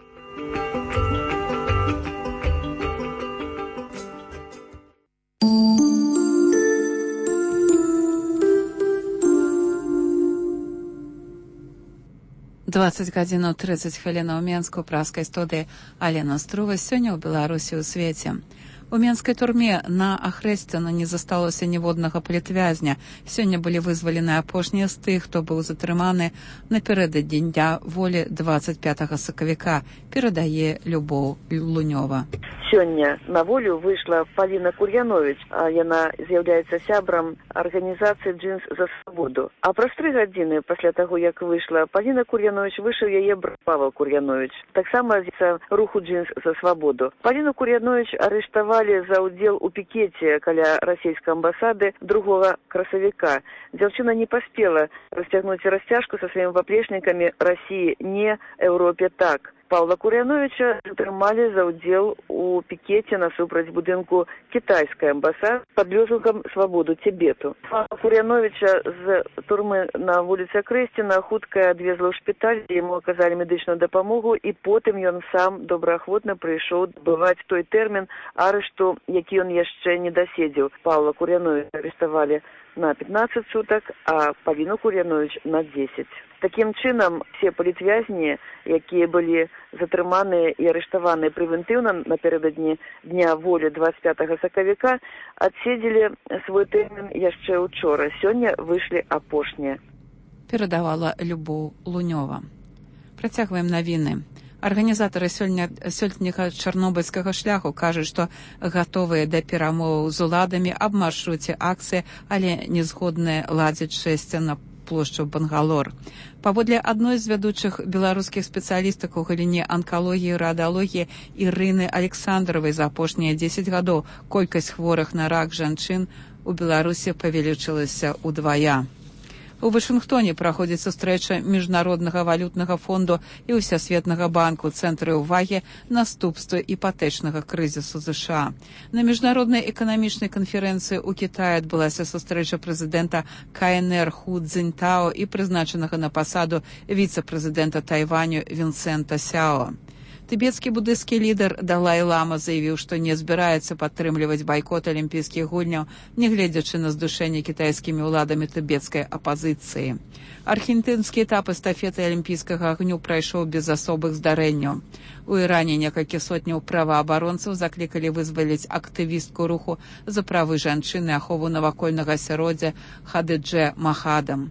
Двадцать гадзінаў 30 хвілінаў у Менску, праскай студыі Алена Струва. Сёння ў Беларусі ў свеце. У менскай турме на Ахрэсціна не засталося ніводнага палітвязня. Сёння былі вызвалены апошнія з тых, хто быў затрыманы напярэдадні дня волі 25 сакавіка, перадае Любоў Лунёва. Сёння на волю выйшла Паліна Кур'яновіч, а яна з'яўляецца сябрам арганізацыі «Джинс за свабоду». А праз 3 гадзіны пасля таго, як выйшла Паліна Кур'яновіч, выйшаў яе брат Павел Кур'яновіч, таксама з руху «Джинс за свабоду». Паліну Кур'яновіч арыштавалі за ўдзел у пікеце каля расійскай амбасады 2 красавіка. Дзяўчына не паспела расцягнуць расцяжку са сваімі паплечнікамі «Расіі не, Еўропе так». Павла Кур'яновіча затрымалі за ўдзел у пікеце насупраць будынку кітайскай амбасады пад лозунгам «Свабоду Цібету». Павла Кур'яновіча з турмы на вуліцы Ахрэсціна хутка адвезла ў шпіталь, яму аказалі медычную дапамогу, і потым ён сам добраахвотна прыйшоў адбываць той тэрмін арышту, які ён яшчэ не даседзеў. Павла Кур'яновіча арыштавалі на 15 сутак, а Паліну Кур'яновіч на 10. Такім чынам, все палітвязні, якія былі затрыманыя і арыштаваныя прэвентыўна напярэдадні дня волі 25 сакавіка, адседзелі свой тэрмін яшчэ учора. Сёння выйшлі апошнія. Перадавала Любоў Лунёва. Працягваем навіны. Арганізатары сёлетняга чарнобыльскага шляху кажуць, што гатовыя да перамоваў з уладамі аб маршруце акцыі, але не згодныя ладзіць шэсце на плошчу Бангалор. Паводле адной з вядучых беларускіх спецыялістак у галіне анкалогіі і радыалогіі Ірыны Александровай за апошнія 10 гадоў колькасць хворых на рак жанчын у Беларусі павялічылася ўдвая. У Вашынгтоне праходзіць сустрэча Міжнароднага валютнага фонду і Усесветнага банку ў цэнтры ўвагі наступствы іпатэчнага крызісу США. На міжнароднай эканамічнай канферэнцыі ў Кітаі адбылася сустрэча прэзідэнта КНР Ху Цзіньтао і прызначанага на пасаду віцэ-прэзідэнта Тайваню Вінсента Сяо. Тыбецкі будысцкі лідар Далай-лама заявіў, што не збіраецца падтрымліваць байкот алімпійскіх гульняў, нягледзячы на здушэнне кітайскімі ўладамі тыбецкай апазіцыі. Аргентынскі этап эстафеты алімпійскага агню прайшоў без асобых здарэнняў. У Іране некалькі сотняў праваабаронцаў заклікалі вызваліць актывістку руху за правы жанчыны і ахову навакольнага асяроддзя Хадыдже Махадам.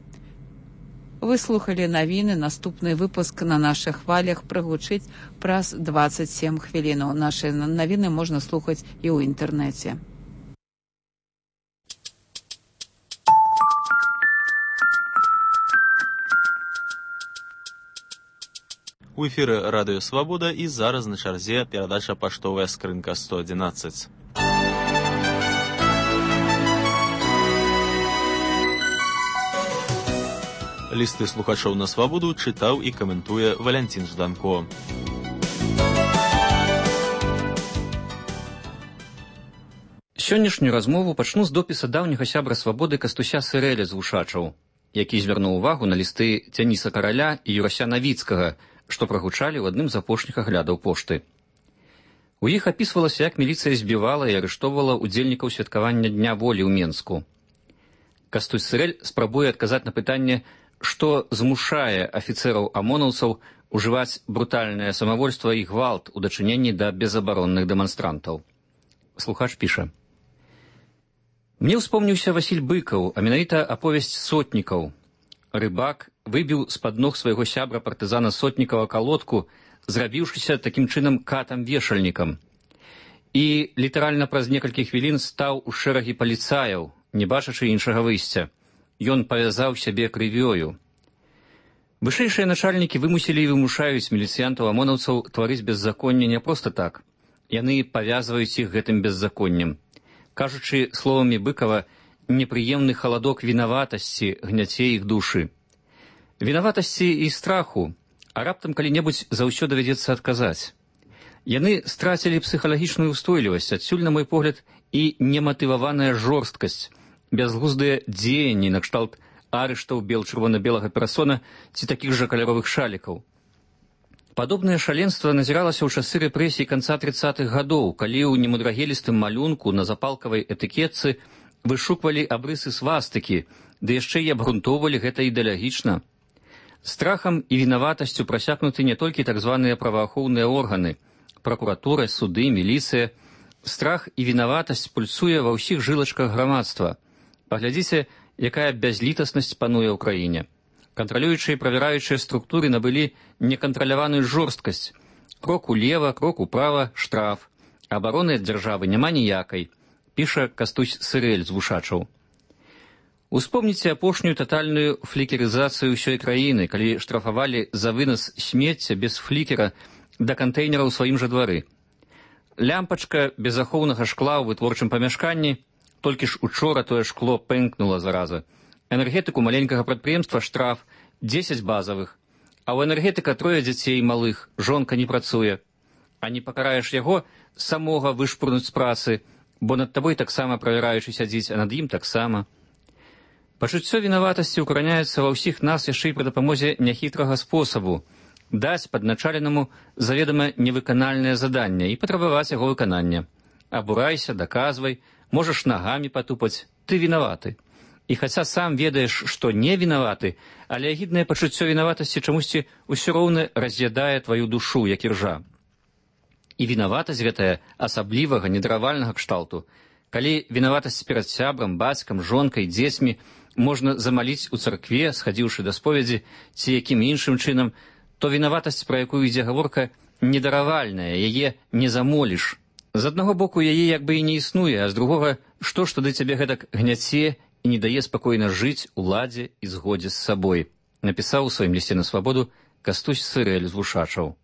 Вы слухали навіны. Наступны выпуск на наших хвалях прагучыць праз 27 хвілінаў. Наши навіны можна слухаць і ў інтэрнэце. У эфіры радыё Свабода і зараз на чарзе перадача паштовая скрынка 111. Лісты слухачоў на Свабоду чытаў і каментуе Валянцін Жданко. Сённяшнюю размову пачну з допіса даўняга сябра Свабоды Кастуся Сырэля з Вушачаў, які звярнуў увагу на лісты Дзяніса Караля і Юрася Навіцкага, што прагучалі ў адным з апошніх аглядаў пошты. У іх апісвалася, як міліцыя збівала і арыштоўвала удзельнікаў святкавання Дня волі ў Менску. Кастусь Сырэль спрабуе адказаць на пытанне, што змушае афіцэраў-амонаўцаў ужываць брутальнае самавольства і гвалт у дачыненні да безабаронных дэманстрантаў. Слухач піша: Мне ўспомніўся Васіль Быкаў, а менавіта аповесць сотнікаў. Рыбак выбіў з-пад ног свайго сябра партызана Сотнікава калодку, зрабіўшыся такім чынам катам-вешальнікам. І літаральна праз некалькі хвілін стаў у шэрагі паліцаяў, не бачачы іншага выйсця. Ён павязаў сябе крывёю. Вышэйшыя начальнікі вымусілі і вымушаюць міліцыянтаў-амонаўцаў тварыць беззаконне не проста так. Яны павязваюць іх гэтым беззаконнем. Кажучы словамі Быкава, непрыемны халадок вінаватасці гняце іх душы. Вінаватасці і страху, а раптам калі-небудзь заўсёды давядзецца адказаць. Яны страцілі псіхалагічную ўстойлівасць, адсюль, на мой погляд, і нематываваная жорсткасць, бязглуздыя дзеянні накшталт арыштаў бел-чырвона-белага перасона ці такіх жа каляровых шалікаў. Падобнае шаленства назіралася ў часы рэпрэсій канца 30-х гадоў, калі ў немудрагелістым малюнку на запалкавай этыкетцы вышуквалі абрысы свастыкі, ды яшчэ і абгрунтоўвалі гэта ідэалагічна. Страхам і вінаватасцю прасякнуты не толькі так званыя праваахоўныя органы, пракуратура, суды, міліцыя. Страх і вінаватасць пульсуе ва ўсіх жылачках грамадства. Паглядзіце, якая бязлітаснасць пануе ў краіне. Кантралюючыя і правяраючыя структуры набылі некантраляваную жорсткасць. Крок улева, крок управа, штраф. Абароны ад дзяржавы няма ніякай, піша Кастусь Сырэль з Вушачаў. Успомніце апошнюю татальную флікерызацыю ўсёй краіны, калі штрафавалі за вынас смецця без флікера да кантэйнера ў сваім жа двары. Лямпачка безахоўнага шкла ў вытворчым памяшканні, толькі ж учора тое шкло пэнкнула зараза. Энергетыку маленькага прадпрыемства штраф 10 базавых, а ў энергетыка 3 дзяцей малых, жонка не працуе. А не пакараеш яго, самога вышпурнуць з працы, бо над табой таксама правяраючы сядзіць, а над ім таксама. Пачуццё вінаватасці ўкараняецца ва ўсіх нас яшчэ і пры дапамозе няхітрага спосабу даць падначаленаму заведама невыканальнае заданне і патрабаваць яго выканання. Абурайся, даказвай, можаш нагамі патупаць, ты вінаваты. І хаця сам ведаеш, што не вінаваты, але агіднае пачуццё вінаватасці чамусьці ўсё роўна раз'ядае тваю душу, як іржа. І вінаватасць гэтая асаблівага, недаравальнага кшталту. Калі вінаватасць перад сябрам, бацькам, жонкай, дзецьмі можна замаліць у царкве, схадзіўшы да споведзі, ці якім іншым чынам, то вінаватасць, пра якую ідзе гаворка, недаравальная, яе не замоліш. З аднаго боку, яе як бы і не існуе, а з другога, што ж тады цябе гэтак гняце і не дае спакойна жыць у ладзе і згодзе з сабой, напісаў у сваім лісце на свабоду Кастусь Сырэль з Вушачаў.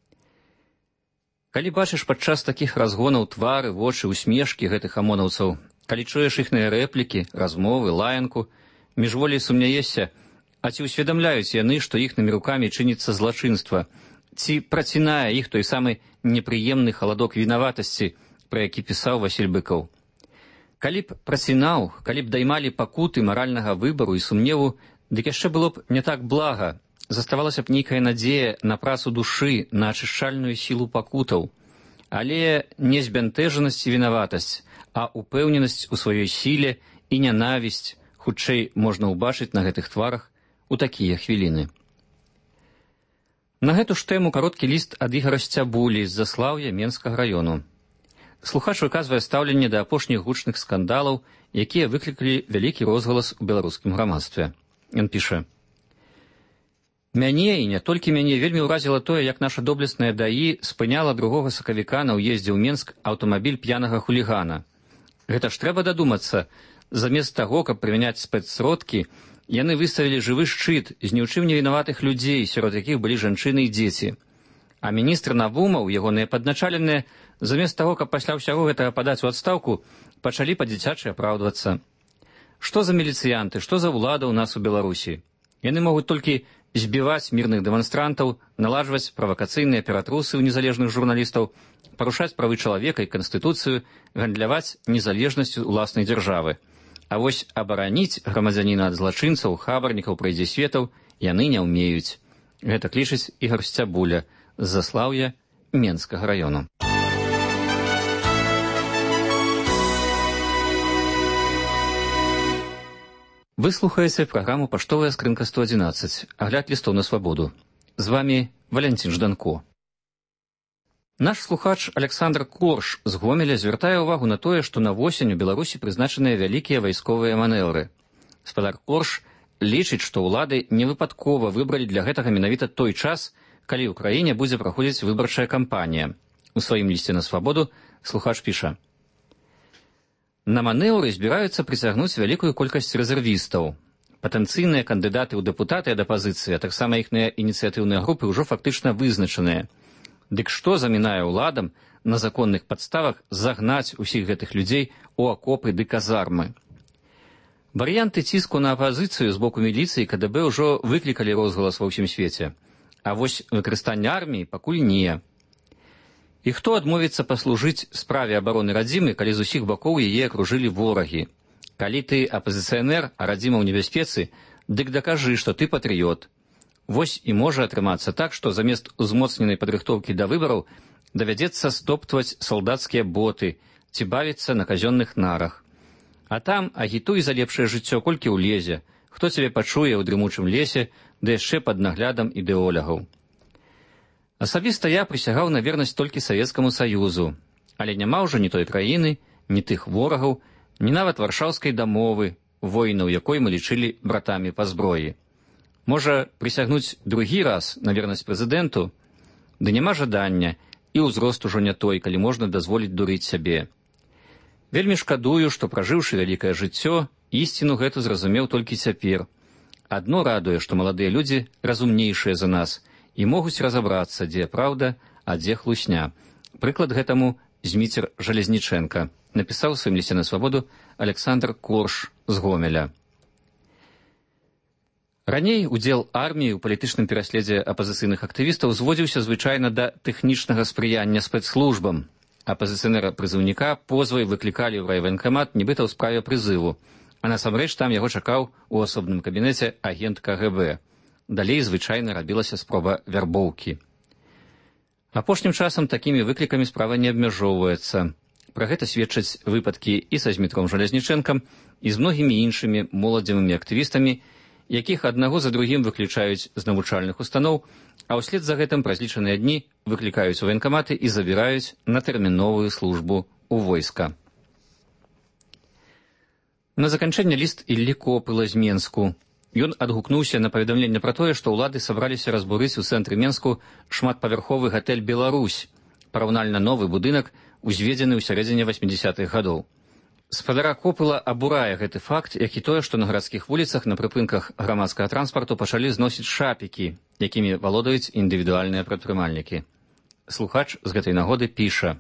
Калі бачыш падчас такіх разгонаў твары, вочы, усмешкі гэтых амонаўцаў, калі чуеш іхныя рэплікі, размовы, лаянку, міжволей сумняешся, а ці ўсведамляюць яны, што іхнымі рукамі чыніцца злачынства, ці працінае іх той самы непрыемны халадок вінаватасці, пра які пісаў Васіль Быкаў. Калі б працінаў, калі б даймалі пакуты маральнага выбару і сумневу, дык яшчэ было б не так блага, заставалася б нейкая надзея на працу душы, на ачышчальную сілу пакутаў. Але не збянтэжанасць і вінаватасць, а упэўненасць у сваёй сіле і нянавісць, хутчэй можна ўбачыць на гэтых тварах у такія хвіліны. На гэту ж тэму кароткі ліст ад Ігара Сцябулі з Заслаўя Менскага раёну. Слухач выказвае стаўленне да апошніх гучных скандалаў, якія выклікалі вялікі розгалас у беларускім грамадстве. Ён піша: «Мяне, і не толькі мяне, вельмі ўразіла тое, як наша доблесная ДАІ спыняла 2 сакавіка на ўездзе ў Менск аўтамабіль п'янага хулігана. Гэта ж трэба дадумацца. Замест таго, каб прымяняць спецсродкі, яны выставілі жывы шчыт з ні ў чым невінаватых людзей, сярод якіх былі жанчыны і дзеці. А міністр Навумаў, ягоныя падначаленыя, замест таго, каб пасля ўсяго гэтага падаць у адстаўку, пачалі па-дзіцячы апраўдвацца. Што за міліцыянты, што за ўлада ў нас у Беларусі? Яны могуць толькі збіваць мірных дэманстрантаў, наладжваць правакацыйныя ператрусы ў незалежных журналістаў, парушаць правы чалавека і канстытуцыю, гандляваць незалежнасцю ўласнай дзяржавы. А вось абараніць грамадзяніна ад злачынцаў, хабарнікаў, прайдзісветаў яны не ўмеюць. Гэта клічыць Ігар Сцябуля з Заслаўя Менскага раёну. Вы слухаеце праграму «Паштовая скрынка 111», агляд лістоў на свабоду. З вами Валянцін Жданко. Наш слухач Александр Корж з Гомеля звяртае ўвагу на тое, што на восень у Беларусі прызначаныя вялікія вайсковыя манеўры. Спадар Корж лічыць, што ўлады невыпадкова выбралі для гэтага менавіта той час, калі ў краіне будзе праходзіць выбарчая кампанія. У сваім лісце на свабоду слухач піша: «На манеўры збіраюцца прысягнуць вялікую колькасць рэзервістаў. Патэнцыйныя кандыдаты ў дэпутаты ад апазіцыі, а таксама іхныя ініцыятыўныя групы ўжо фактычна вызначаныя. Дык што замінае ўладам на законных падставах загнаць усіх гэтых людзей у акопы ды казармы? Варыянты ціску на апазіцыю з боку міліцыі і КДБ ўжо выклікалі розгалас ва ўсім свеце. А вось выкарыстанне арміі пакуль не. І хто адмовіцца паслужыць справе абароны радзімы, калі з усіх бакоў яе акружылі ворагі? Калі ты апазіцыянер, а радзіма ў небяспецы, дык дакажы, што ты патрыёт. Вось і можа атрымацца так, што замест узмоцненай падрыхтоўкі да выбараў давядзецца стоптваць салдацкія боты ці бавіцца на казённых нарах. А там агітуй за лепшае жыццё, колькі ўлезе, хто цябе пачуе ў дрымучым лесе, ды яшчэ пад наглядам ідэолягаў. Асабіста я прысягаў на вернасць толькі Савецкаму Саюзу, але няма ўжо ні той краіны, ні тых ворагаў, ні нават варшаўскай дамовы, воінаў якой мы лічылі братамі па зброі. Можа, прысягнуць другі раз на вернасць прэзідэнту? Ды няма жадання, і ўзрост ужо не той, калі можна дазволіць дурыць сябе. Вельмі шкадую, што, пражыўшы вялікае жыццё, ісціну гэту зразумеў толькі цяпер. Адно радуе, што маладыя людзі разумнейшыя за нас і могуць разабрацца, дзе праўда, а дзе хлусня. Прыклад гэтаму Зміцер Жалезніченка, напісаў у сваім лісце на свабоду Александр Корж з Гомеля. Раней удзел арміі ў палітычным пераследзе апазіцыйных актывістаў зводзіўся звычайна да тэхнічнага спрыяння спецслужбам. Апазіцыянера-прызыўніка позвай выклікалі ў райваенкамат нібыта ў справе прызыву, а насамрэч там яго чакаў у асобным кабінеце агент КГБ. Далей звычайна рабілася спроба вярбоўкі. Апошнім часам такімі выклікамі справа не абмяжоўваецца. Пра гэта сведчаць выпадкі і са Змітром Жалезнічэнкам, і з многімі іншымі моладзевымі актывістамі, якіх аднаго за другім выключаюць з навучальных устаноў, а ўслед за гэтым праз лічаныя дні выклікаюць у ваенкаматы і забіраюць на тэрміновую службу ў войска. На заканчэнне ліст Іллі Копыла з Менску. Ён адгукнуўся на паведамленне пра тое, што ўлады сабраліся разбурыць у цэнтры Менску шматпавярховы гатэль «Беларусь», параўнальна новы будынак, узведзены ў сярэдзіне 80-х гадоў. Спадара Копыла абурае гэты факт, як і тое, што на гарадскіх вуліцах на прыпынках грамадскага транспарту пачалі зносіць шапікі, якімі валодаюць індывідуальныя прадпрымальнікі. Слухач з гэтай нагоды піша: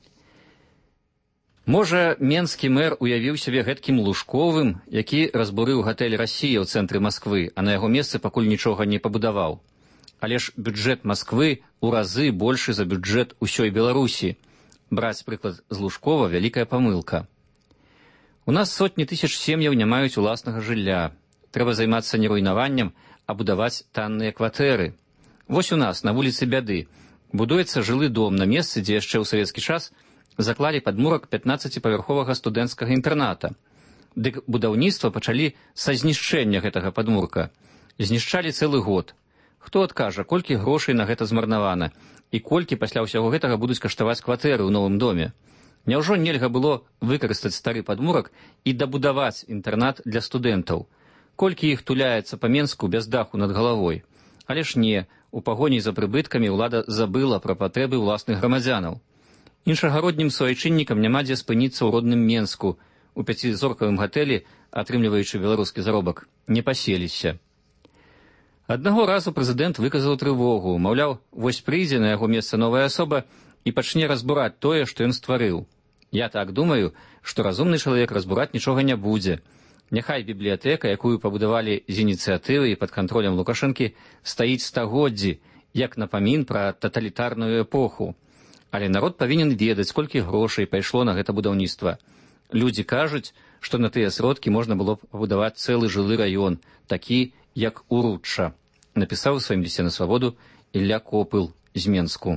«Можа, менскі мэр уявіў сябе гэткім Лужковым, які разбурыў гатэль «Расія» ў цэнтры Масквы, а на яго месцы пакуль нічога не пабудаваў. Але ж бюджэт Масквы ў разы большы за бюджэт усёй Беларусі. Браць прыклад з Лужкова – вялікая памылка. У нас сотні тысяч сем'яў не маюць уласнага жылля. Трэба займацца не руйнаваннем, а будаваць танныя кватэры. Вось у нас, на вуліцы Бяды, будуецца жылы дом на месцы, дзе яшчэ ў савецкі час заклалі падмурак 15-павярховага студэнцкага інтэрната. Дык будаўніцтва пачалі са знішчэння гэтага падмурка. Знішчалі цэлы год. Хто адкажа, колькі грошай на гэта змарнавана, і колькі пасля ўсяго гэтага будуць каштаваць кватэры ў новым доме? Няўжо нельга было выкарыстаць стары падмурак і дабудаваць інтэрнат для студэнтаў? Колькі іх туляецца па Менску без даху над галавой? Але ж не, у пагоні за прыбыткамі ўлада забыла пра патрэбы ўласных грамадзянаў. Іншагароднім суайчыннікам няма дзе спыніцца ў родным Менску, у 5-зоркавым гатэлі, атрымліваючы беларускі заробак, не паселіся. Аднаго разу прэзідэнт выказаў трывогу, маўляў, вось прыйдзе на яго месца новая асоба і пачне разбураць тое, што ён стварыў. Я так думаю, што разумны чалавек разбураць нічога не будзе. Няхай бібліятэка, якую пабудавалі з ініцыятывы і пад кантролем Лукашэнкі, стаіць стагоддзі, як напамін пра таталітарную эпоху. Але народ павінен ведаць, колькі грошай пайшло на гэта будаўніцтва. Людзі кажуць, што на тыя сродкі можна было пабудаваць цэлы жылы раён, такі, як Уручча, напісаў у сваім лісце на свабоду Ілля Копыл з Менску.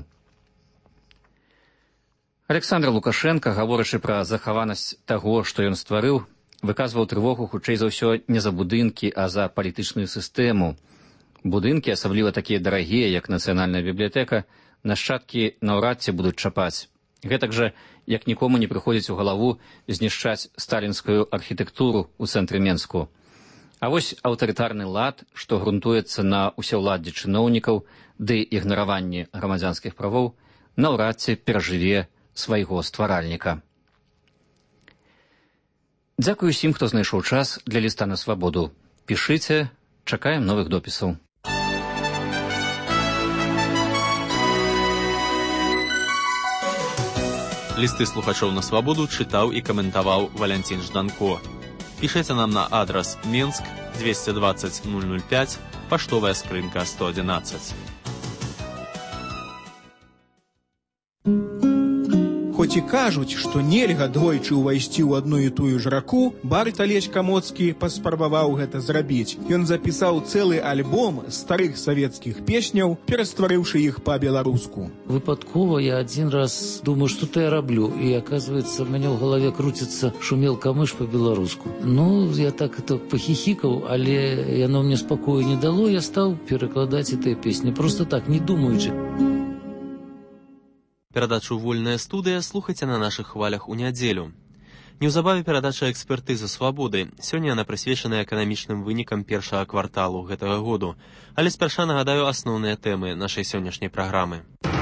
Александр Лукашенко, гаворачы пра захаванасць таго, што ён стварыў, выказваў трывогу хутчэй за ўсё не за будынкі, а за палітычную сістэму. Будынкі, асабліва такія дарагія, як Нацыянальная бібліятэка, нашчадкі наўрад ці будуць чапаць. Гэтак жа, як нікому не прыходзіць у галаву знішчаць сталінскую архітэктуру ў цэнтры Менску. А вось аўтарытарны лад, што грунтуецца на ўсеўладдзі чыноўнікаў ды ігнараванні грамадзянскіх правоў, наўрад ці перажыве свайго стваральніка. Дзякуй усім, хто знайшоў час для ліста на свабоду. Пішыце, чакаем новых допісаў. Лісты слухачоў на свабоду чытаў і каментаваў Валянцін Жданко. Пішыце нам на адрас Менск 220 005, паштовая скрынка 111. Хоць і кажуць, што нельга двойчы ўвайсці ў адну і тую ж раку, Барт Алесь Камоцкі паспрабаваў гэта зрабіць. Ён запісаў цэлы альбом старых савецкіх песняў, перастварыўшы іх па-беларуску. Выпадкова я адзін раз думаю, што то я раблю, і аказваецца, у мяне ў галаве круціцца «Шумел камыш» па-беларуску. Ну, я так это пахіхікаў, але яно мне спакою не дало, я стаў перакладаць гэтыя песні, проста так, не думаючы. Перадачу «Вольная студыя» слухайце на нашых хвалях у нядзелю. Неўзабаве перадача экспертызы свабоды. Сёння яна прысвечана эканамічным вынікам першага кварталу гэтага году. Але спярша нагадаю асноўныя тэмы нашай сённяшняй праграмы.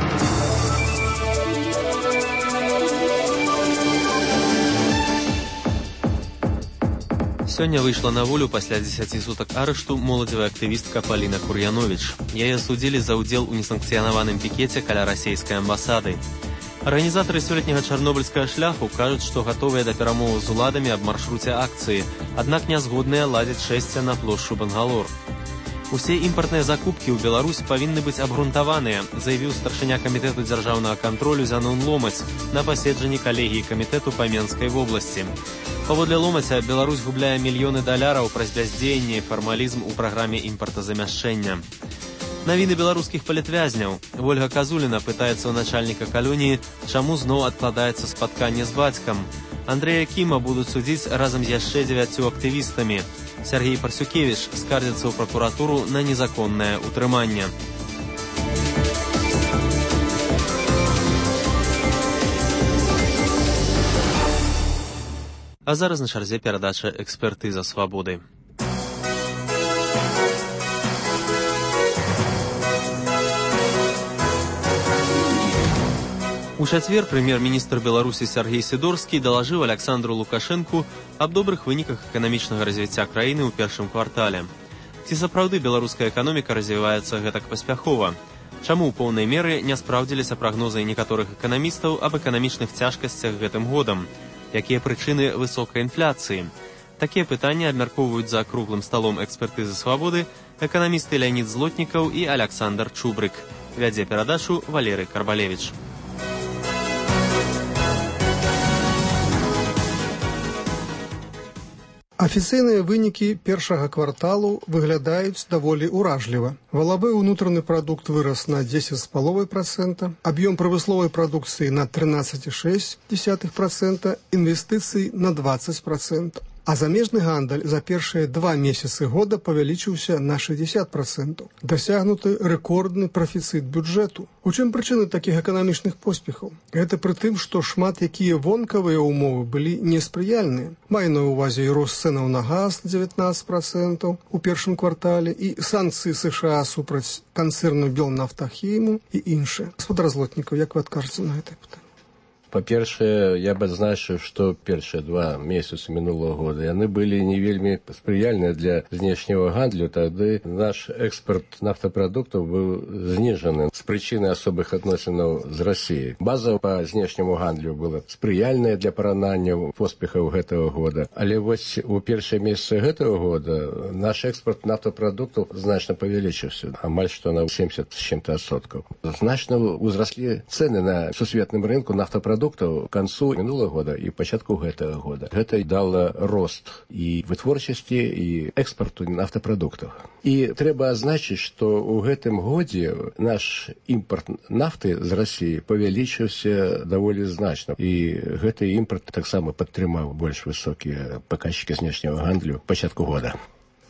Сёння выйшла на волю пасля 10 сутак арышту моладзевая актывістка Паліна Кур'яновіч. Яе судзілі за ўдзел у несанкцыянаваным пікеце каля расійскай амбасады. Арганізатары сёлетняга чарнобыльскага шляху кажуць, што гатовыя да перамоваў з уладамі аб маршруце акцыі, аднак не згодныя ладзіць шэсце на плошчу Бангалор. Усе імпартныя закупкі ў Беларусь павінны быць абгрунтаваныя, заявіў старшыня камітэту дзяржаўнага кантролю Зянон Ломаць на паседжанні калегіі камітэту па Менскай вобласці. Паводле Ломаця, Беларусь губляе мільёны даляраў праз бяздзеянне і фармалізм у праграме імпартазамяшчэння. Навіны беларускіх палітвязняў. Вольга Казуліна пытаецца ў начальніка калоніі, чаму зноў адкладаецца спатканне з бацькам. Андрэя Кіма будуць судзіць разам з яшчэ 9 актывістамі. Сергей Парсюкевіч скардзіцца ў пракуратуру на незаконнае ўтрыманне. А зараз на чарзе перадача экспертыза свабоды. У чацвер прэм'ер-міністр Беларусі Сергей Сідорскі далажыў Аляксандру Лукашэнку аб добрых выніках эканамічнага развіцця краіны ў першым квартале. Ці сапраўды беларуская эканоміка развіваецца гэтак паспяхова? Чаму ў поўнай меры не спраўдзіліся прагнозы некаторых эканамістаў аб эканамічных цяжкасцях гэтым годам? Якія прычыны высокай інфляцыі? Такія пытанні абмяркоўваюць за круглым сталом экспертызы свабоды эканамісты Леонід Злотнікаў і Аляксандр Чубрык. Вядзе перадачу Валерый Карбалевич. Афіцыйныя вынікі першага кварталу выглядаюць даволі ўражліва. Валавы ўнутраны прадукт вырас на 10,5%, аб'ём прамысловай прадукцыі на 13,6%, інвестыцый на 20%. А замежны гандаль за першыя 2 месяцы года павялічыўся на 60%. Дасягнуты рэкордны прафіцыт бюджэту. У чым прычыны такіх эканамічных поспехаў? Гэта пры тым, што шмат якія вонкавыя ўмовы былі неспрыяльныя. Маю на ўвазе і рост цэнаў на газ на 19% у першым квартале, і санкцыі США супраць канцэрну Белнафтахіму і іншыя. Гаспадар Злотнікаў, як вы адкажаце на гэта пытанне? Па-першае, я б адзначыў, што першыя 2 месяцы мінулого года яны былі не вельмі спрыяльныя для знешняга гандлю, тады наш экспорт нафтапрадуктаў быў зніжаны з прычыны асобых адносінаў з Расіяй. База па знешняму гандлю была спрыяльная для параўнання поспехаў гэтага года, але вось у першыя месяцы гэтага года наш экспорт нафтапрадуктаў значна павялічыўся, амаль што на 70 з чым-то адсоткаў. Значна ўзраслі цэны на сусветным рынку нафтапрадуктаў к канцу мінулого года і пачатку гэтага года. Гэта і дала рост і вытворчасці, і экспарту нафтапрадуктаў. І трэба адзначыць, што ў гэтым годзе наш імпорт нафты з Расіі павялічыўся даволі значна. І гэты імпорт таксама падтрымаў больш высокія паказчыкі знешняга гандлю пачатку года.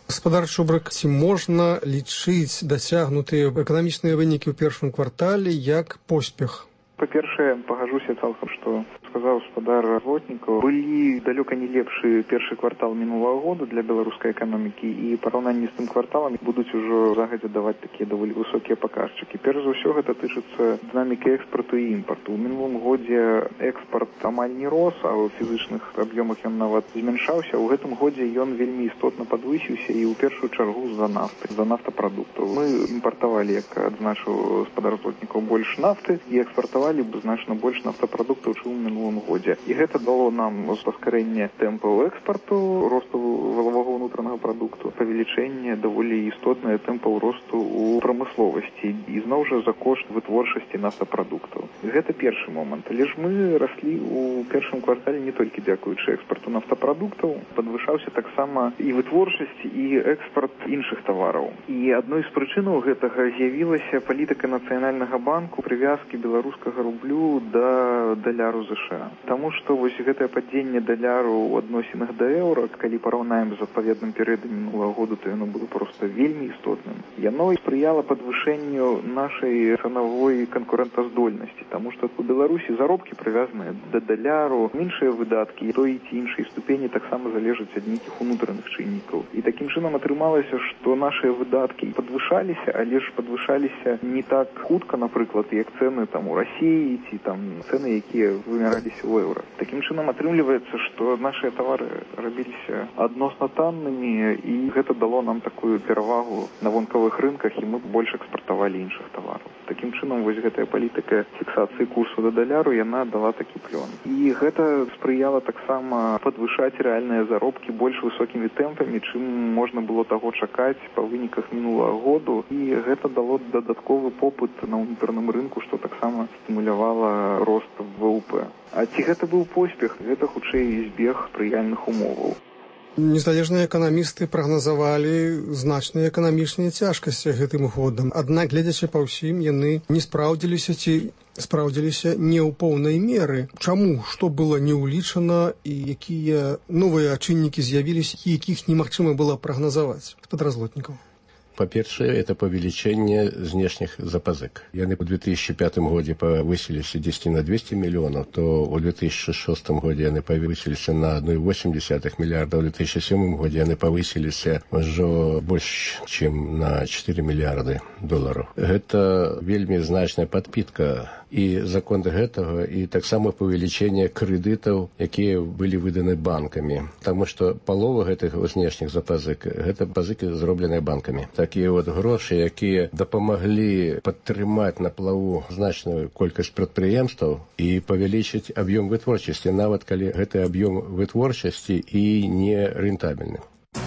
Гаспадар Чубрык, ці можна лічыць дасягнутыя эканамічныя вынікі ў першым квартале як поспех? Па-першае, пагажуся цалкам, што сказаў гаспадар Злотнікаў, былі далёка не лепшы першы квартал мінулага года для беларускай эканомікі, і параўнанні з тым кварталам будуць ужо загадзя даваць такія даволі высокія паказчыкі. Перш за ўсё гэта тычыцца дынамікі экспарту і імпарту. У мінулым годзе экспарт амаль не рос, а ў фізычных аб'ёмах ён нават змяншаўся. У гэтым годзе ён вельмі істотна падвысіўся, і ў першую чаргу за нафтапрадуктаў. Мы імпартавалі, як адзначыў гаспадар Злотнікаў, больш нафты і экспартавалі б значна больш нафтапрадуктаў, чым у мінулым годзе. І гэта дало нам паскарэнне тэмпаў экспарту, росту валавога ўнутранага прадукту, павелічэнне даволі істотнае тэмпаў росту ў прамысловасці і зноў жа за кошт вытворчасці нафтапрадуктаў. Гэта першы момант. Але ж мы раслі ў першым квартале не толькі дзякуючы экспарту нафтапрадуктаў, падвышаўся таксама і вытворчасць, і экспарт іншых тавараў. І адной з прычынаў гэтага з'явілася палітыка Нацыянальнага банку прывязкі беларускага рублю да даляру США. Таму што вось гэтае падзенне даляру ў адносінах да еўра, калі параўнаем з адпаведным перыядам мінулага года, то яно было проста вельмі істотным. Яно спрыяла падвышэнню нашай цанавой канкурэнтаздольнасці, таму што у Беларусі заробкі прывязаныя да даляру, іншыя выдаткі той ці іншай ступені таксама залежаць ад нейкіх унутраных чыннікаў. І такім чынам атрымалася, што нашыя выдаткі падвышаліся, але ж падвышаліся не так хутка, напрыклад, як цэны там у Расіі ці там цэны, якія вымяраліся ў еўра. Такім чынам атрымліваецца, што нашыя тавары рабіліся адносна таннымі, і гэта дало нам такую перавагу на вонкавых рынках, і мы больш экспартавалі іншых тавараў. Такім чынам вось гэтая палітыка фіксацыі курсу да даляру, яна дала такі плён. І гэта спрыяла таксама падвышаць рэальныя заробкі больш высокімі тэмпамі, чым можна было таго чакаць па выніках мінулага году, і гэта дало дадатковы попыт на ўнутраным рынку, што таксама стымулявала рост ВВП. А ці гэта быў поспех? Гэта хутчэй збег спрыяльных умоваў. Незалежныя эканамісты прагназавалі значныя эканамічныя цяжкасці гэтым годам. Аднак, гледзячы па ўсім, яны не спраўдзіліся ці спраўдзіліся не ў поўнай меры. Чаму? Што было не ўлічана і якія новыя чыннікі з'явіліся, якіх немагчыма было прагназаваць? Гаспадар Злотнікаў. По-першае, это павелічэнне знешніх запазык. Яны ў 2005 годзе павысіліся 10 на 200 мільёнаў, то ў 2006 годзе яны павысіліся на 1,8 мільярда, ў 2007 годзе яны павысіліся ўжо больш, чым на 4 мільярды долараў. Гэта вельмі значная падпітка і закон гэтага, і таксама павелічэнне крэдытаў, якія былі выданы банкамі. Таму што палова гэтых знешніх запазык, гэта пазыкі, зробленыя банкамі. Такія вот грошы, якія дапамаглі падтрымаць на плаву значную колькасць прадпрыемстваў і павялічыць аб'ём вытворчасці, нават калі гэты аб'ём вытворчасці і не рэнтабельны.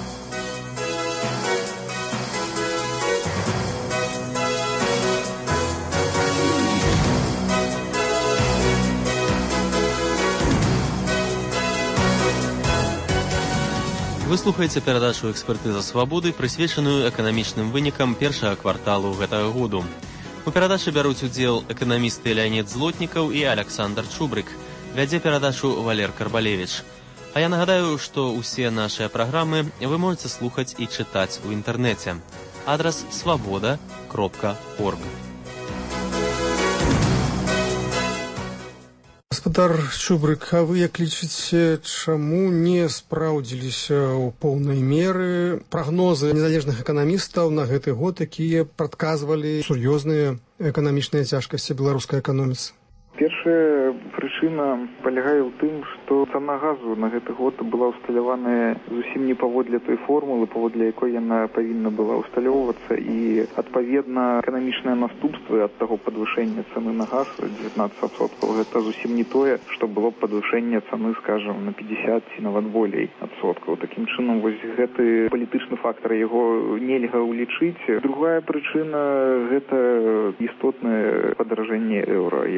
Вы слухаеце перадачу «Экспертыза свабоды», прысвечаную эканамічным вынікам першага кварталу гэтага году. У перадачы бяруць удзел эканамісты Леонид Злотнікаў і Александр Чубрык. Вядзе перадачу Валер Карбалевич. А я нагадаю, што ўсе нашыя праграмы вы можаце слухаць і чытаць у інтэрнэце. Адрас свабода.орг. Гаспадар Чубрык, а вы як лічыце, чаму не спраўдзіліся ў поўнай меры прагнозы незалежных эканамістаў на гэты год, якія прадказвалі сур'ёзныя эканамічныя цяжкасці беларускай эканоміцы? Першая прычына палягае ў тым, што цана газу на гэты год была ўсталяваная зусім не паводле той формулы, паводле якой яна павінна была ўсталёўвацца, і адпаведна эканамічныя наступствы ад таго падвышэння цаны на газ 19%, гэта зусім не тое, што было б падвышэнне цаны, скажам, на 50 ці нават болей адсоткаў. Такім чынам, вось гэты палітычны фактар, яго нельга ўлічыць. Другая прычына — гэта істотнае падаражэнне еўра, якое вось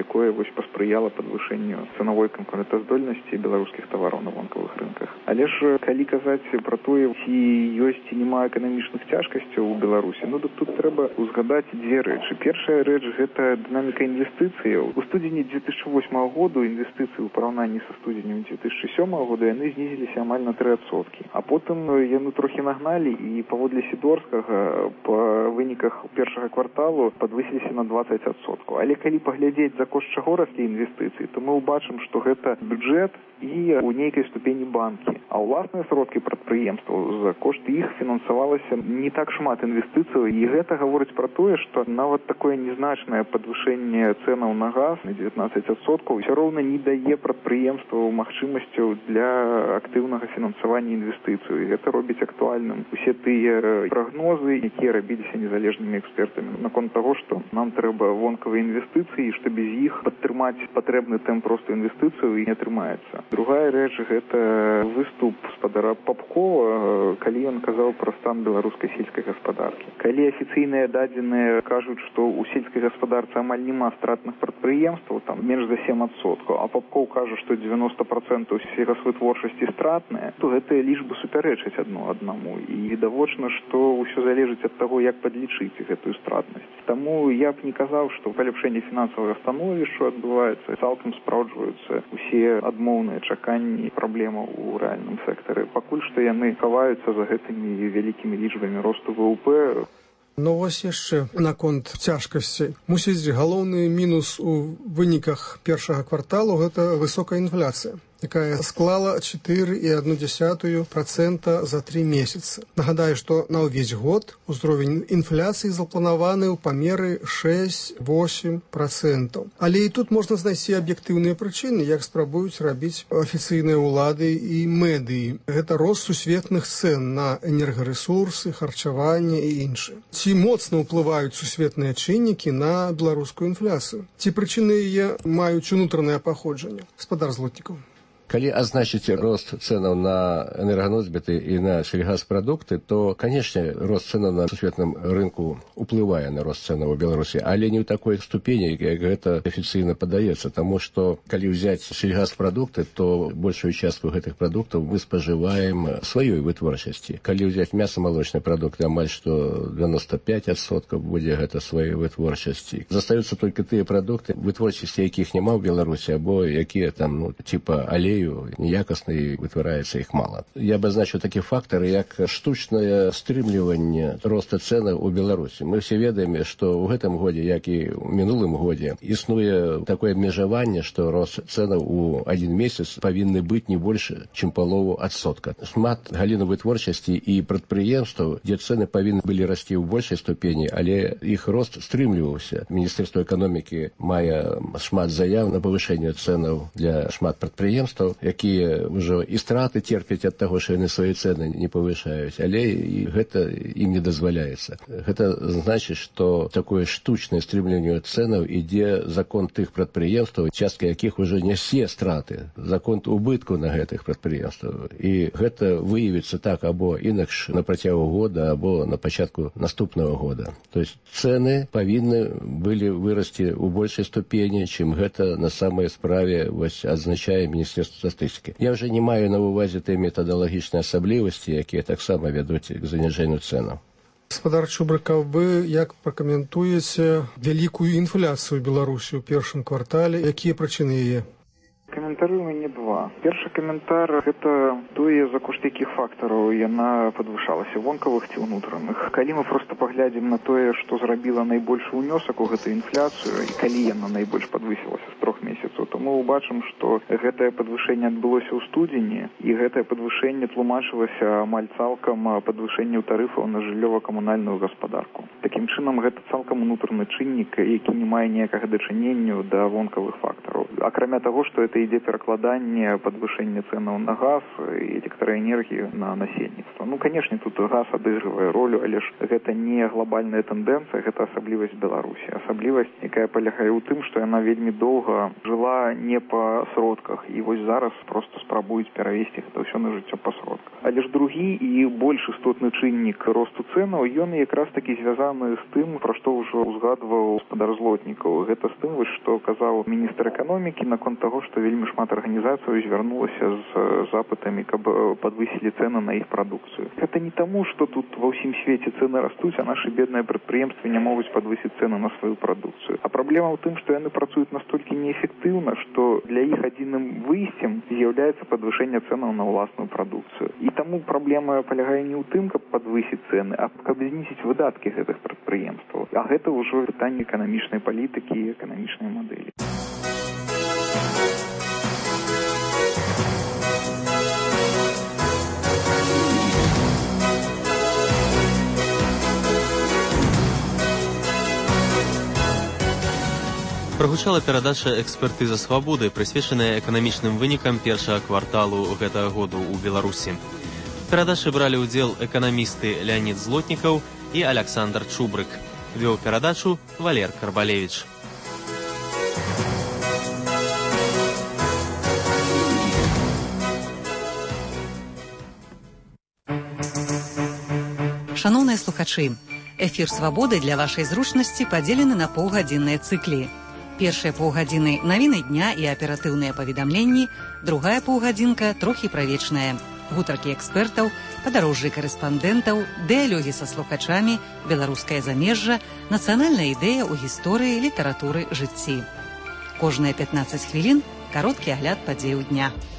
паспрыяла падвышэнню цанавой канкурэнтаздольнасці беларускіх тавараў на вонкавых рынках. Але ж калі казаць пра тое, ці ёсць ці няма эканамічных цяжкасцяў у Беларусі, дык тут трэба узгадаць дзве рэчы. Першая рэч – гэта дынаміка інвестыцыяў. У студзені 2008 году інвестыцыі ў параўнанні са студзенем 2007 года яны знізіліся амаль на 3%. А потым яны трохі нагналі і паводле Сідорскага па выніках першага кварталу падвысіліся на 20%. Але калі паглядзець за кошт чаго раслі інвестыцыі, то мы ўбачым, што гэта бюджэт і у нейкай ступені банкі. А ўласныя сродкі прадпрыемстваў, за кошт іх фінансавалася не так шмат інвестыцыяў, і гэта гаворыць пра тое, што нават такое незначнае падвышэнне цэнаў на газ на 19% ўсё роўна не дае прадпрыемстваў магчымасцяў для актыўнага фінансавання інвестыцыяў. І гэта робіць актуальным усе тыя прагнозы, якія рабіліся незалежнымі экспертамі наконт таго, што нам трэба вонкавыя інвестыцыі, і што без іх падтрымаць патрэбны тэмп росту інвестыцыяў і не атрымаецца. Другая рэч – гэта выступ спадара Попкова, калі ён казаў пра стан беларускай сельскай гаспадаркі. Калі афіцыйныя дадзеныя кажуць, што ў сельскай гаспадарцы амаль няма стратных прадпрыемстваў, там менш за 7%, а Попков кажа, што 90% сельгасвытворчасці стратныя, то гэтыя лічбы супярэчаць адно аднаму. І відавочна, што ўсё залежыць ад таго, як падлічыць гэтую стратнасць. Таму я б не казаў, што паляпшэнне фінансавага становішча адбываецца, цалкам спраўджваюцца усе адмоўныя чаканні праблемаў у рэальным сектары. Пакуль што яны хаваюцца за гэтымі вялікімі лічбамі росту ВВП. Ну вось яшчэ наконт цяжкасцей. Мусіць, галоўны мінус у выніках першага кварталу – гэта высокая інфляцыя, якая склала 4,1% за 3 месяцы. Нагадаю, што на ўвесь год узровень інфляцыі запланаваны ў памеры 6-8%. Але і тут можна знайсці аб'ектыўныя прычыны, як спрабуюць рабіць афіцыйныя ўлады і медыі. Гэта рост сусветных цэн на энергарэсурсы, харчаванне і іншае. Ці моцна ўплываюць сусветныя чыннікі на беларускую інфляцыю? Ці прычыны яе маюць унутранае паходжанне? Гаспадар Злотнікаў. Калі азначыць рост цэнаў на энерганосьбіты і на сельгаспрадукты, то, канешне, рост цэнаў на сусветным рынку уплывае на рост цэнаў у Беларусі, але не ў такой ступені, як гэта афіцыйна падаецца, таму што калі ўзяць сельгаспрадукты, то большую частку гэтых прадуктаў мы спажываем сваёй вытворчасці. Калі ўзяць мяса-малочныя прадукты, амаль што 95% будзе гэта сваёй вытворчасці. Застаюцца толькі тыя прадукты, вытворчасці якіх няма ў Беларусі, або якія там, типа алею, неякаснай, вытвараецца іх мала. Я бы азначыў такі фактары, як штучнае стрымліванне роста цэнаў у Беларусі. Мы все ведаем, што ў гэтым годзе, як і ў мінулым годзе, існуе такое абмежаванне, што рост цэнаў у адзін месяц павінны быць не больш, чым 0,5%. Шмат галінаў вытворчасці і прадпрыемстваў, дзе цэны павінны былі расці ў большай ступені, але іх рост стрымліваўся. Міністэрства эканомікі мае шмат заяў на павышэнне цэнаў для шмат прадпрыемстваў, якія ўжо і страты терпяць ад таго, што яны свае цэны не павышаюць, але і гэта ім не дазваляецца. Гэта значыць, што такое штучнае стрымленне цэнаў ідзе за конт тых прадпрыемстваў, частка якіх ужо нясе страты, за конт убытку на гэтых прадпрыемствах. І гэта выявіцца так або інакш на працягу года, або на пачатку наступнага года. То есть цэны павінны былі вырасці ў большай ступені, чым гэта на самай справе адзначае Міністэрства статыстыкі. Я ўжо не маю на ўвазе тыя метадалагічныя асаблівасці, якія таксама вядуць к заніжэнню цэнаў. Гаспадар Чубрыкаў, вы як пракаментуеце вялікую інфляцыю ў Беларусі ў першым квартале? Якія прычыны яе? Каментары у мяне два. Першы каментар – гэта тое, за кошт якіх фактараў яна падвышалася, вонкавых ці ўнутраных. Калі мы проста паглядзім на тое, што зрабіла найбольшы ўнёсак у гэтую інфляцыю, і калі яна найбольш падвысілася з 3 месяцаў, то мы ўбачым, што гэтае падвышэнне адбылося ў студзені, і гэтае падвышэнне тлумачылася амаль цалкам падвышэннем тарыфаў на жыллёва-камунальную гаспадарку. Такім чынам, гэта цалкам унутраны чыннік, які не мае ніякага дачынення да вонкавых фактараў. долараў. Акрамя таго, што это ідзе перакладанне падвышэння цэнаў на газ і электраэнергію на насельніцтва. Канешне, тут газ адыгрывае ролю, але ж гэта не глобальная тэндэнцыя, гэта асаблівасць Беларусі. Асаблівасць, якая палягае ў тым, што яна вельмі доўга жыла не па сродках, і вось зараз проста спрабуюць перавесці гэта ўсё на жыццё па сродках. Але ж другі і больш істотны чыннік росту цэнаў, ён якраз такі звязаны з тым, пра што ўжо узгадваў гаспадар Злотнікаў. Гэта з тым, што казаў міністр эканомікі наконт таго, што вельмі шмат арганізацый звярнулася з запытамі, каб падвысілі цэны на іх прадукцыю. Гэта не таму, што тут ва ўсім свеце цэны растуць, а нашы бедныя прадпрыемствы не могуць падвысіць цэны на сваю прадукцыю. А праблема ў тым, што яны працуюць настолькі неэфектыўна, што для іх адзіным выйсцем з'яўляецца падвышэнне цэнаў на ўласную прадукцыю. І таму праблема палягае не ў тым, каб падвысіць цэны, а каб знізіць выдаткі гэтых прадпрыемстваў. А гэта ўжо пытанне эканамічнай палітыкі і эканамічнай мадэлі. Прагучала перадача «Экспертыза свабоды», прысвечаная эканамічным вынікам першага кварталу гэтага году ў Беларусі. В перадачы бралі ўдзел эканамісты Леонид Злотнікаў і Александр Чубрык. Вёў перадачу Валер Карбалевич. Шановныя слухачы, эфір «Свабоды» для вашай зручнасці падзелены на паўгадзінныя цыклі. Першыя паўгадзіны навіны дня і аператыўныя паведамленні, другая паўгадзінка трохі правечная. Гутаркі экспертаў, падарожжы карэспандэнтаў, дыялогі са слухачамі, беларускае замежжа, нацыянальная ідэя ў гісторыі, літаратуры, жыцці. Кожныя 15 хвілін кароткі агляд падзеяў дня.